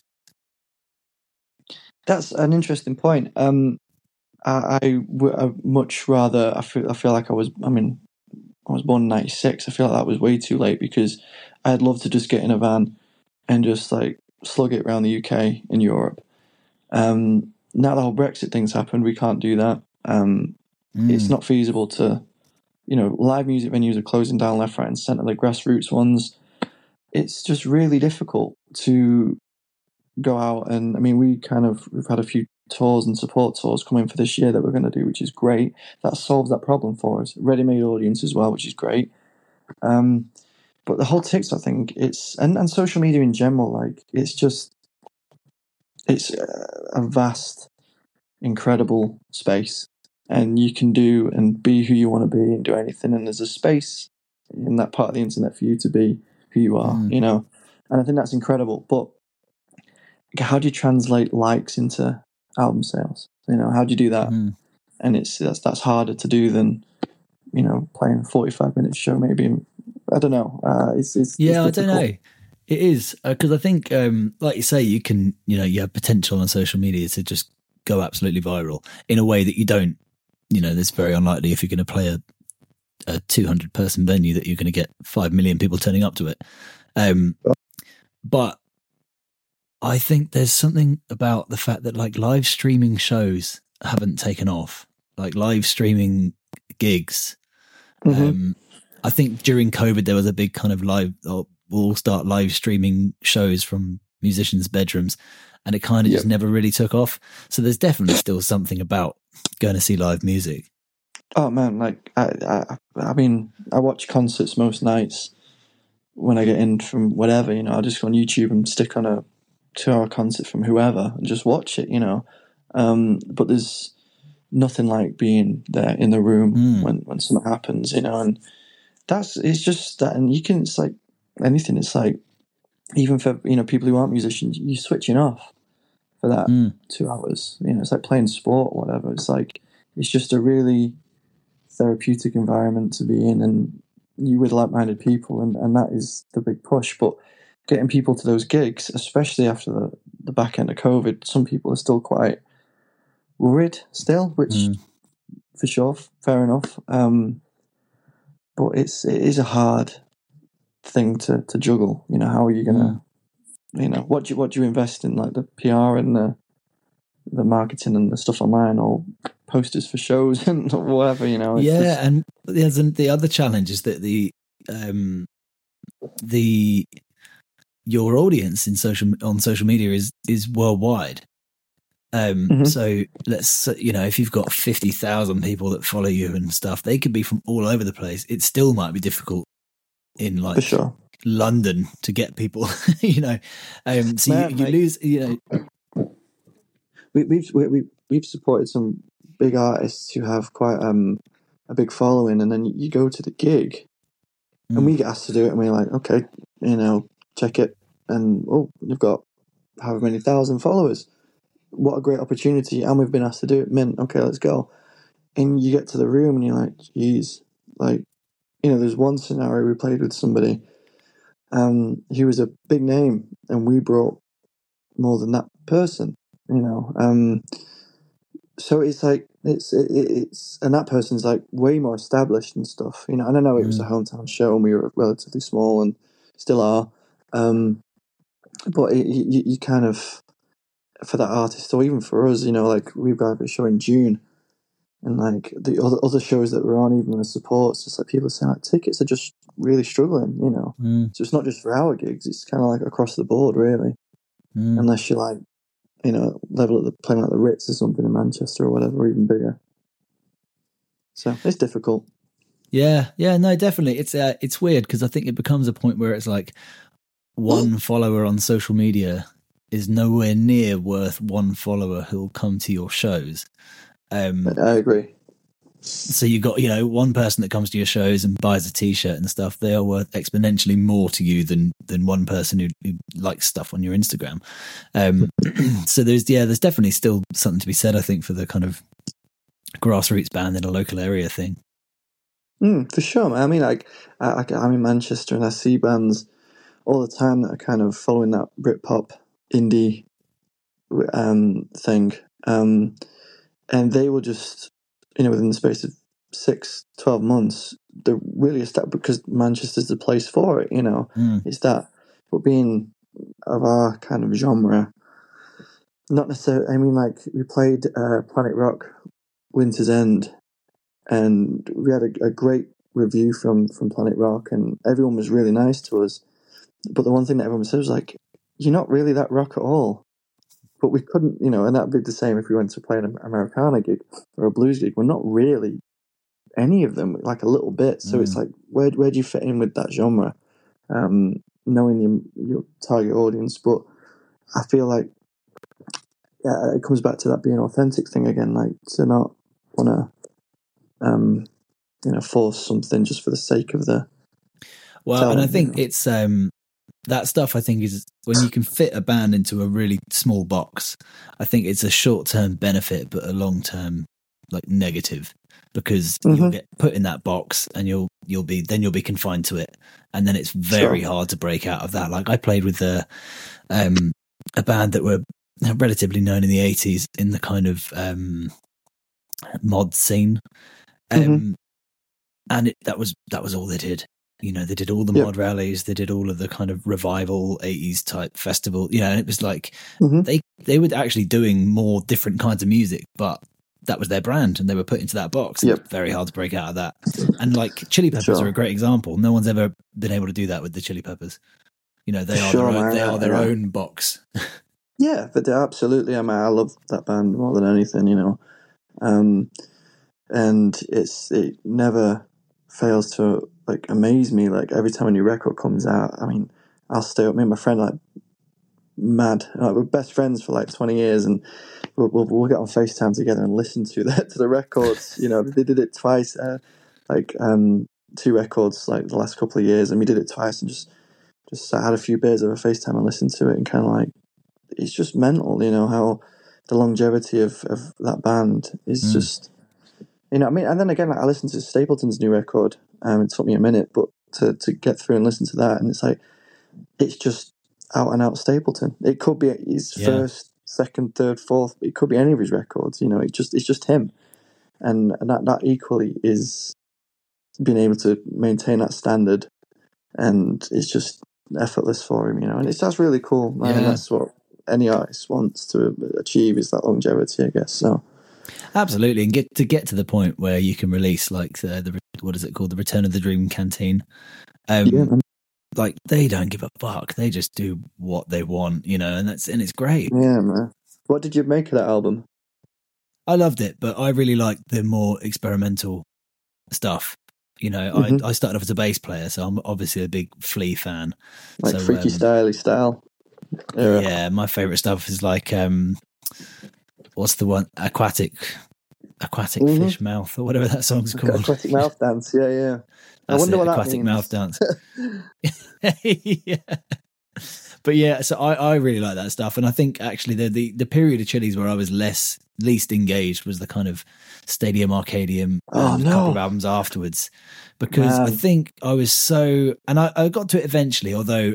That's an interesting point. Um, I, I would much rather. I feel. I feel like I was. I mean, I was born in ninety-six. I feel like that was way too late because I'd love to just get in a van and just like slug it around the U K and Europe. Um, now the whole Brexit thing's happened, we can't do that. Um, mm. It's not feasible to, you know, live music venues are closing down left, right, and centre. The grassroots ones. It's just really difficult to go out and. I mean, we kind of we've had a few tours and support tours coming for this year that we're going to do, which is great. That solves that problem for us. Ready-made audience as well, which is great. Um, but the whole TikTok thing, it's and, and social media in general, like it's just it's a vast, incredible space, and you can do and be who you want to be and do anything. And there's a space in that part of the internet for you to be who you are, mm. you know. And I think that's incredible. But how do you translate likes into album sales? You know, how do you do that? Mm. And it's that's that's harder to do than, you know, playing a forty-five minute show maybe. I don't know. Uh, it's, it's yeah, it's I don't know. It is because uh, I think, um, like you say, you can, you know, you have potential on social media to just go absolutely viral in a way that you don't. You know, it's very unlikely if you're going to play a a two hundred person venue that you're going to get five million people turning up to it. Um, but I think there's something about the fact that like live streaming shows haven't taken off, like live streaming gigs. Mm-hmm. Um, I think during COVID there was a big kind of live, oh, we'll all start live streaming shows from musicians' bedrooms, and it kind of yep. just never really took off. So there's definitely still something about going to see live music. Oh man, like I, I, I mean, I watch concerts most nights when I get in from whatever, you know. I'll just go on YouTube and stick on a two-hour concert from whoever and just watch it, you know. Um, but there's nothing like being there in the room mm. when, when something happens, you know. And that's it's just that, and you can it's like anything. It's like even for you know people who aren't musicians, you're switching off for that mm. two hours. You know, it's like playing sport or whatever. It's like it's just a really therapeutic environment to be in, and you with like-minded people, and, and that is the big push. But getting people to those gigs, especially after the, the back end of COVID, some people are still quite worried still, which mm. for sure, fair enough. Um, but it's it is a hard thing to, to juggle. You know, how are you gonna, mm. you know, what do you what do you invest in, like the P R and the the marketing and the stuff online, or posters for shows and whatever, you know. It's yeah, just... and there's the other challenge is that the um, the your audience in social on social media is is worldwide. Um, mm-hmm. So let's you know if you've got fifty thousand people that follow you and stuff, they could be from all over the place. It still might be difficult in like for sure. London to get people, you know. Um, so Man, you, you like, lose, you know. We, we've we, we've supported some big artists who have quite um a big following, and then you go to the gig, mm. and we get asked to do it, and we're like, okay, you know, check it, and oh, you've got however many thousand followers. What a great opportunity, and we've been asked to do it. Mint, okay, let's go. And you get to the room, and you're like, geez, like, you know, there's one scenario we played with somebody. Um, he was a big name, and we brought more than that person, you know. Um, so it's like it's it, it's and that person's like way more established and stuff, you know. And I know it was a hometown show, and we were relatively small and still are. Um, but it, you, you kind of, for that artist, or even for us, you know, like we've got a show in June, and like the other other shows that we're on, even the supports, just like people saying like tickets are just really struggling, you know. Mm. So it's not just for our gigs; it's kind of like across the board, really. Mm. Unless you're like, you know, level at the playing like the Ritz or something in Manchester or whatever, or even bigger. So it's difficult. Yeah, yeah, no, definitely. It's uh, it's weird because I think it becomes a point where it's like one follower on social media is nowhere near worth one follower who'll come to your shows. Um, I agree. So you got, you know, one person that comes to your shows and buys a T-shirt and stuff. They are worth exponentially more to you than than one person who, who likes stuff on your Instagram. Um, so there's yeah, there's definitely still something to be said, I think, for the kind of grassroots band in a local area thing. Mm, for sure, man. I mean, like I, I'm in Manchester and I see bands all the time that are kind of following that Britpop indie um, thing, um, and they will just, you know, within the space of six, twelve months, they're really established because Manchester's the place for it, you know. Mm. It's that. But being of our kind of genre, not necessarily, I mean, like, we played uh, Planet Rock Winter's End, and we had a, a great review from, from Planet Rock, and everyone was really nice to us. But the one thing that everyone said was like, you're not really that rock at all. But we couldn't, you know, and that'd be the same if we went to play an Americana gig or a blues gig. We're not really any of them, like a little bit. So mm. it's like, where where do you fit in with that genre? Um, knowing your, your target audience. But I feel like, yeah, it comes back to that being authentic thing again, like to not want to, um, you know, force something just for the sake of the. Well, talent, and I think you know? it's um, that stuff. I think is when you can fit a band into a really small box. I think it's a short-term benefit, but a long-term like negative, because mm-hmm. you'll get put in that box and you'll you'll be then you'll be confined to it, and then it's very sure. hard to break out of that. Like I played with a um, a band that were relatively known in the eighties in the kind of um, mod scene, um, mm-hmm. and it, that was that was all they did. You know, they did all the yep. mod rallies, they did all of the kind of revival eighties type festival. You know, and it was like mm-hmm. they they were actually doing more different kinds of music, but that was their brand, and they were put into that box. Yep. It's very hard to break out of that. And like Chili Peppers sure. are a great example. No one's ever been able to do that with the Chili Peppers. You know, they are sure, their own, they are their yeah. own box. Yeah, but they're absolutely. I mean, I love that band more than anything. You know, um, and it's it never fails to like amaze me. Like every time a new record comes out, I mean, I'll stay up. Me and my friend like mad. Like, we're best friends for like twenty years, and we'll, we'll, we'll get on FaceTime together and listen to that to the records. You know, they did it twice, uh, like um, two records like the last couple of years, and we did it twice, and just just had a few beers over FaceTime and listened to it, and kind of like it's just mental. You know how the longevity of, of that band is mm. just. You know, I mean, and then again, like, I listened to Stapleton's new record. Um, it took me a minute, but to, to get through and listen to that, and it's like, it's just out and out Stapleton. It could be his yeah. first, second, third, fourth. It could be any of his records. You know, it just it's just him, and and that that equally is being able to maintain that standard, and it's just effortless for him. You know, and it's that's really cool. I yeah. mean, that's what any artist wants to achieve, is that longevity, I guess. So. Absolutely, and get to get to the point where you can release like the, the what is it called, the Return of the Dream Canteen. Um, yeah, like they don't give a fuck; they just do what they want, you know, and that's and it's great. Yeah, man. What did you make of that album? I loved it, but I really liked the more experimental stuff. You know, Mm-hmm. I, I started off as a bass player, so I'm obviously a big Flea fan. Like so, Freaky um, Styley style. Era. Yeah, my favourite stuff is like, um, what's the one? Aquatic Aquatic mm-hmm. Fish Mouth, or whatever that song's called. Aquatic Mouth Dance, yeah, yeah. I wonder it, what Aquatic that means. Mouth Dance. Yeah. But yeah, so I, I really like that stuff. And I think actually the, the, the period of Chili's where I was less least engaged was the kind of Stadium Arcadium oh, and no. a couple of albums afterwards. Because Man. I think I was so, and I, I got to it eventually, although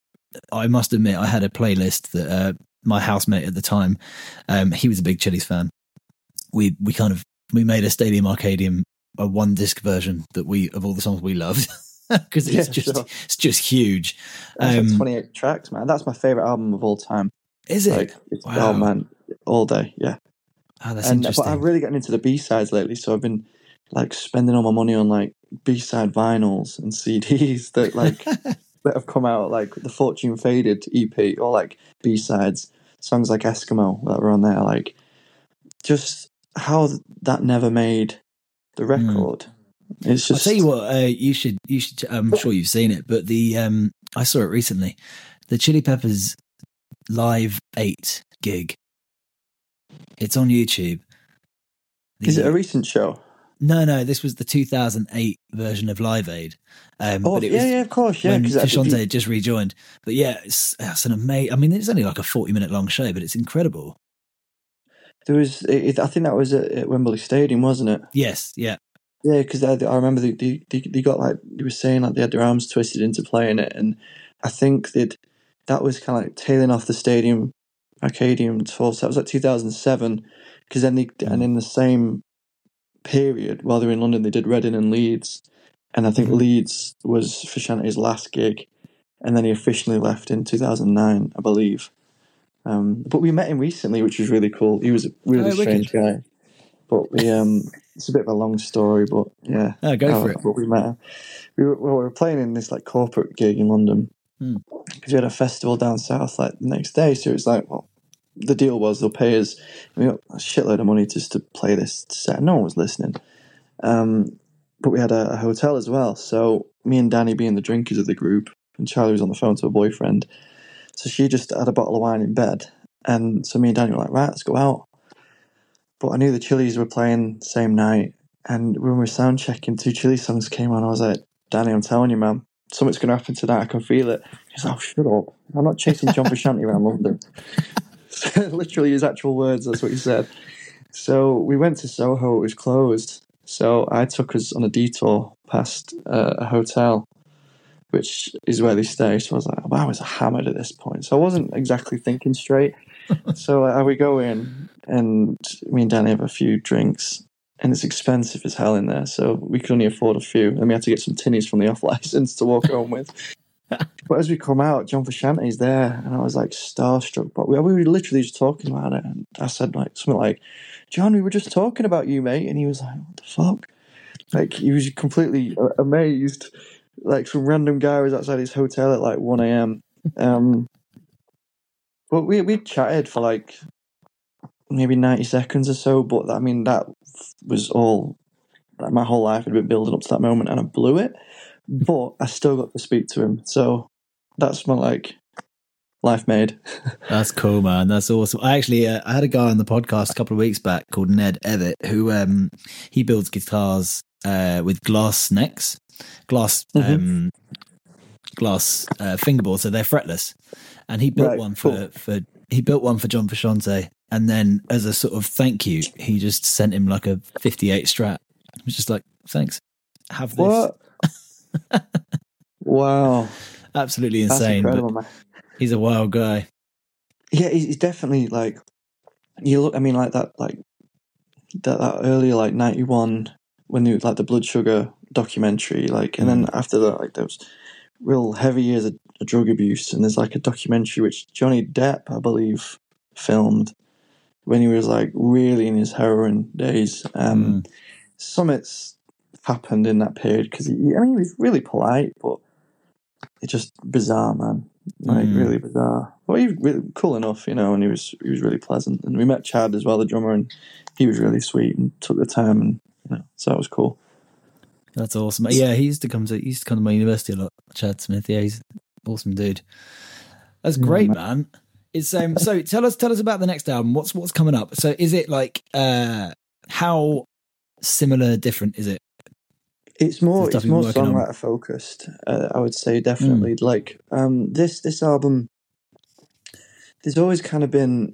I must admit I had a playlist that uh, my housemate at the time, um, he was a big Chili's fan. We we kind of, we made a Stadium Arcadium, a one disc version that we, of all the songs we loved. Because it's yeah, just sure. it's just huge. That's um, like twenty-eight tracks, man. That's my favorite album of all time. Is it? Like, it's, wow. Oh man, all day, yeah. Oh, that's and, interesting. But I've really gotten into the B sides lately, so I've been like spending all my money on like B side vinyls and C Ds that like that have come out, like the Fortune Faded E P, or like B sides songs like Eskimo that were on there. Like, just how that never made the record. Mm. It's just. I'll tell you what, uh, you should, you should, I'm sure you've seen it, but the, um, I saw it recently, the Chili Peppers Live eight gig. It's on YouTube. The, Is it a recent show? No, no, this was the two thousand eight version of Live Aid. Um, oh, but it yeah, was yeah, of course, yeah. Because Frusciante had just rejoined. But yeah, it's, it's an amazing, I mean, it's only like a forty minute long show, but it's incredible. There was, it, I think that was at, at Wembley Stadium, wasn't it? Yes, yeah. Yeah, because I, I remember they, they they got like, they were saying like they had their arms twisted into playing it, and I think that that was kind of like tailing off the Stadium Arcadium tour. So that was like two thousand seven, because then they, mm. and in the same period, while they were in London, they did Reading and Leeds, and I think mm. Leeds was Frusciante's last gig, and then he officially left in two thousand nine, I believe. Um, but we met him recently, which was really cool. He was a really oh, strange wicked. guy. But we, um, it's a bit of a long story, but yeah. Oh, go how, for it. But we met. We were, well, we were playing in this like corporate gig in London because hmm. we had a festival down south like the next day. So it was like, well, the deal was they'll pay us. We got a shitload of money just to play this set. No one was listening. Um, but we had a, a hotel as well. So me and Danny being the drinkers of the group, and Charlie was on the phone to her boyfriend. So she just had a bottle of wine in bed, and so me and Danny were like, right, let's go out. But I knew the Chili's were playing the same night, and when we were sound checking, two Chili songs came on. I was like, Danny, I'm telling you, man, something's going to happen tonight. I can feel it. He's like, oh, shut up. I'm not chasing John Frusciante around London. So, literally his actual words, that's what he said. So we went to Soho, it was closed. So I took us on a detour past uh, a hotel, which is where they stay. So I was like, wow, I was hammered at this point. So I wasn't exactly thinking straight. So uh, we go in, and me and Danny have a few drinks, and it's expensive as hell in there, so we could only afford a few, and we had to get some tinnies from the off-license to walk home with. But as we come out, John Frusciante's there, and I was like starstruck, but we, we were literally just talking about it, and I said like something like, John, we were just talking about you, mate, and he was like, what the fuck? Like, he was completely amazed. Like, some random guy was outside his hotel at like one a.m. Um... But we we chatted for like maybe ninety seconds or so. But I mean, that was all. Like, my whole life had been building up to that moment, and I blew it. But I still got to speak to him, so that's my like life made. That's cool, man. That's awesome. I actually uh, I had a guy on the podcast a couple of weeks back called Ned Evitt, who um he builds guitars uh with glass necks, glass mm-hmm. um glass uh, fingerboards, so they're fretless. And he built right, one for, cool. for he built one for John Frusciante, and then as a sort of thank you, he just sent him like a fifty-eight Strat. It was just like, thanks, have this. What? Wow, absolutely insane. That's incredible, man. He's a wild guy. Yeah, he's definitely like you look. I mean, like that, like that, that earlier, like ninety-one, when you like the Blood Sugar documentary, like, and mm. then after that, like there was real heavy years of drug abuse, and there's like a documentary which Johnny Depp, I believe, filmed when he was like really in his heroin days. Um, mm. Summits happened in that period because he, I mean, he was really polite, but it's just bizarre, man. Like mm. really bizarre. But he was really cool enough, you know, and he was he was really pleasant. And we met Chad as well, the drummer, and he was really sweet and took the time, and you know, so that was cool. That's awesome. Yeah, he used to come to he used to come to my university a lot. Chad Smith. Yeah, he's an awesome dude. That's great, man. It's um. So tell us tell us about the next album. What's what's coming up? So is it like uh how similar, different is it? It's more it's more songwriter focused. Uh, I would say definitely. Mm. Like um this this album. There's always kind of been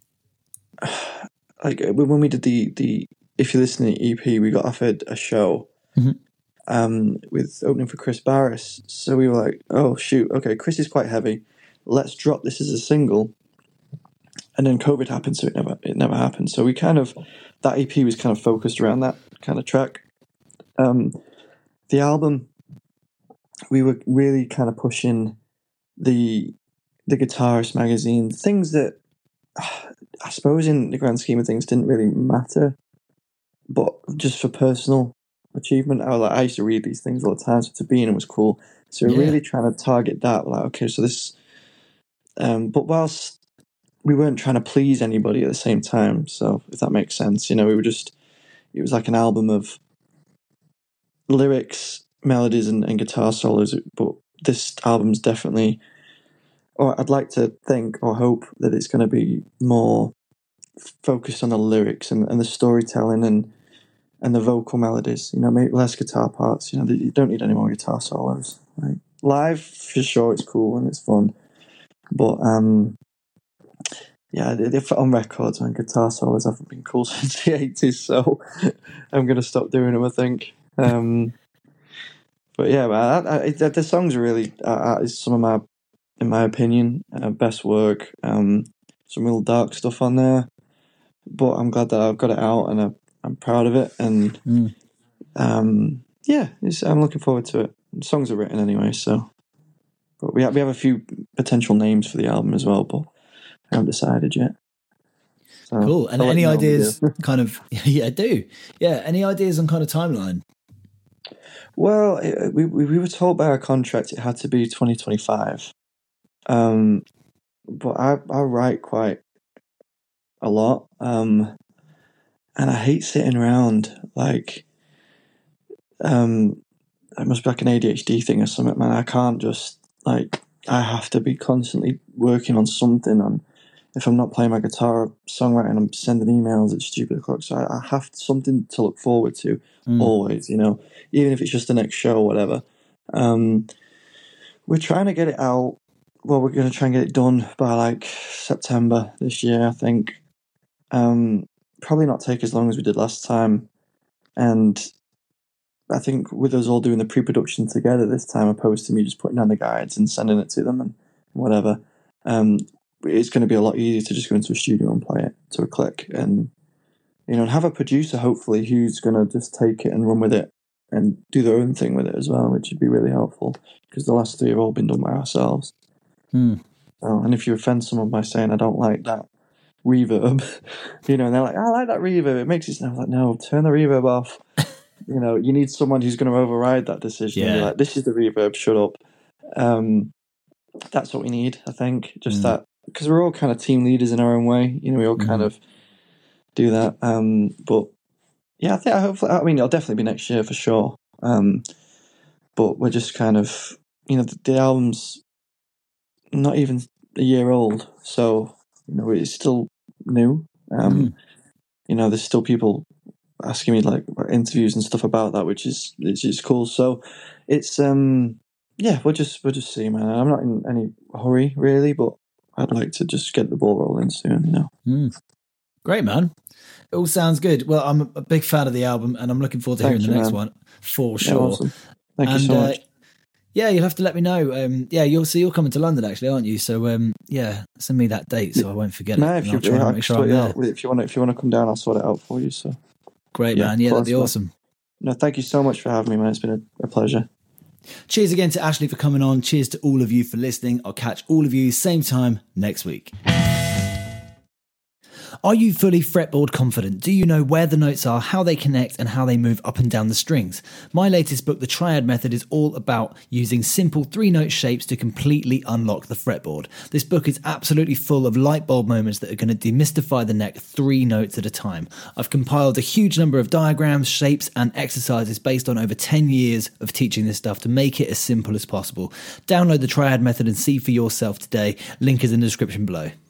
like when we did the the If You're Listening E P, we got offered a show. Mm-hmm. Um, with opening for Chris Barris. So we were like, oh shoot, okay, Chris is quite heavy. Let's drop this as a single. And then COVID happened, so it never it never happened. So we kind of, that E P was kind of focused around that kind of track. Um, the album, we were really kind of pushing the the Guitarist magazine, things that I suppose in the grand scheme of things didn't really matter, but just for personal achievement, I was like, I used to read these things all the time, so to be in it was cool. So we're yeah. really trying to target that. Like, okay, so this, um, but whilst we weren't trying to please anybody at the same time, so if that makes sense, you know, we were just, it was like an album of lyrics, melodies, and, and guitar solos. But this album's definitely, or I'd like to think or hope that it's going to be more focused on the lyrics and, and the storytelling and. And the vocal melodies, you know, maybe less guitar parts. You know, you don't need any more guitar solos. Right? Live, for sure, it's cool and it's fun, but um, yeah, if on records and guitar solos haven't been cool since the eighties, so I'm gonna stop doing them, I think. Um, but yeah, man, I, I, the songs are really uh, is some of my, in my opinion, uh, best work. Um, some real dark stuff on there, but I'm glad that I've got it out and I. I'm proud of it, and mm. um, yeah, it's, I'm looking forward to it. The songs are written anyway, so but we have we have a few potential names for the album as well, but I haven't decided yet. So cool. And any ideas? Kind of, yeah, I do. Yeah, any ideas on kind of timeline? Well, it, we we were told by our contract it had to be twenty twenty-five, um, but I I write quite a lot. Um, And I hate sitting around, like, um, it must be like an A D H D thing or something, man. I can't just, like, I have to be constantly working on something. On if I'm not playing my guitar, songwriting, I'm sending emails at stupid o'clock. So I, I have something to look forward to mm. always, you know, even if it's just the next show or whatever. Um, we're trying to get it out. Well, we're going to try and get it done by, like, September this year, I think. Um... Probably not take as long as we did last time, and I think with us all doing the pre-production together this time, opposed to me just putting down the guides and sending it to them and whatever, um, it's going to be a lot easier to just go into a studio and play it to a click, and you know, and have a producer hopefully who's going to just take it and run with it and do their own thing with it as well, which would be really helpful because the last three have all been done by ourselves. Hmm. So, and if you offend someone by saying I don't like that reverb, you know, and they're like, I like that reverb, it makes it sound like, no, turn the reverb off. You know, you need someone who's going to override that decision. Yeah. And be like, this is the reverb, shut up. Um, that's what we need, I think. Just mm. that, because we're all kind of team leaders in our own way. You know, we all mm. kind of do that. Um, but yeah, I think I hopefully, I mean, it'll definitely be next year for sure. Um, but we're just kind of, you know, the, the album's not even a year old, so you know, it's still new. Um, mm. You know, there's still people asking me like interviews and stuff about that, which is which is cool. So it's um yeah, we'll just we'll just see, man. I'm not in any hurry really, but I'd like to just get the ball rolling soon. You know. Mm. Great, man. It all sounds good. Well, I'm a big fan of the album, and I'm looking forward to Thank hearing you, the next man. one for yeah, sure. Awesome. Thank and, you so uh, much. Yeah, you'll have to let me know. Um, yeah, you'll see. You're coming to London, actually, aren't you? So, um, yeah, send me that date so I won't forget no, it. if and you, I'll try yeah, and make sure I'm out. there. If you want, if you want to come down, I'll sort it out for you. So great, yeah, man. Yeah, that'd be awesome. No, thank you so much for having me, man. It's been a, a pleasure. Cheers again to Ashley for coming on. Cheers to all of you for listening. I'll catch all of you same time next week. Are you fully fretboard confident? Do you know where the notes are, how they connect, and how they move up and down the strings? My latest book, The Triad Method, is all about using simple three-note shapes to completely unlock the fretboard. This book is absolutely full of light bulb moments that are going to demystify the neck three notes at a time. I've compiled a huge number of diagrams, shapes, and exercises based on over ten years of teaching this stuff to make it as simple as possible. Download The Triad Method and see for yourself today. Link is in the description below.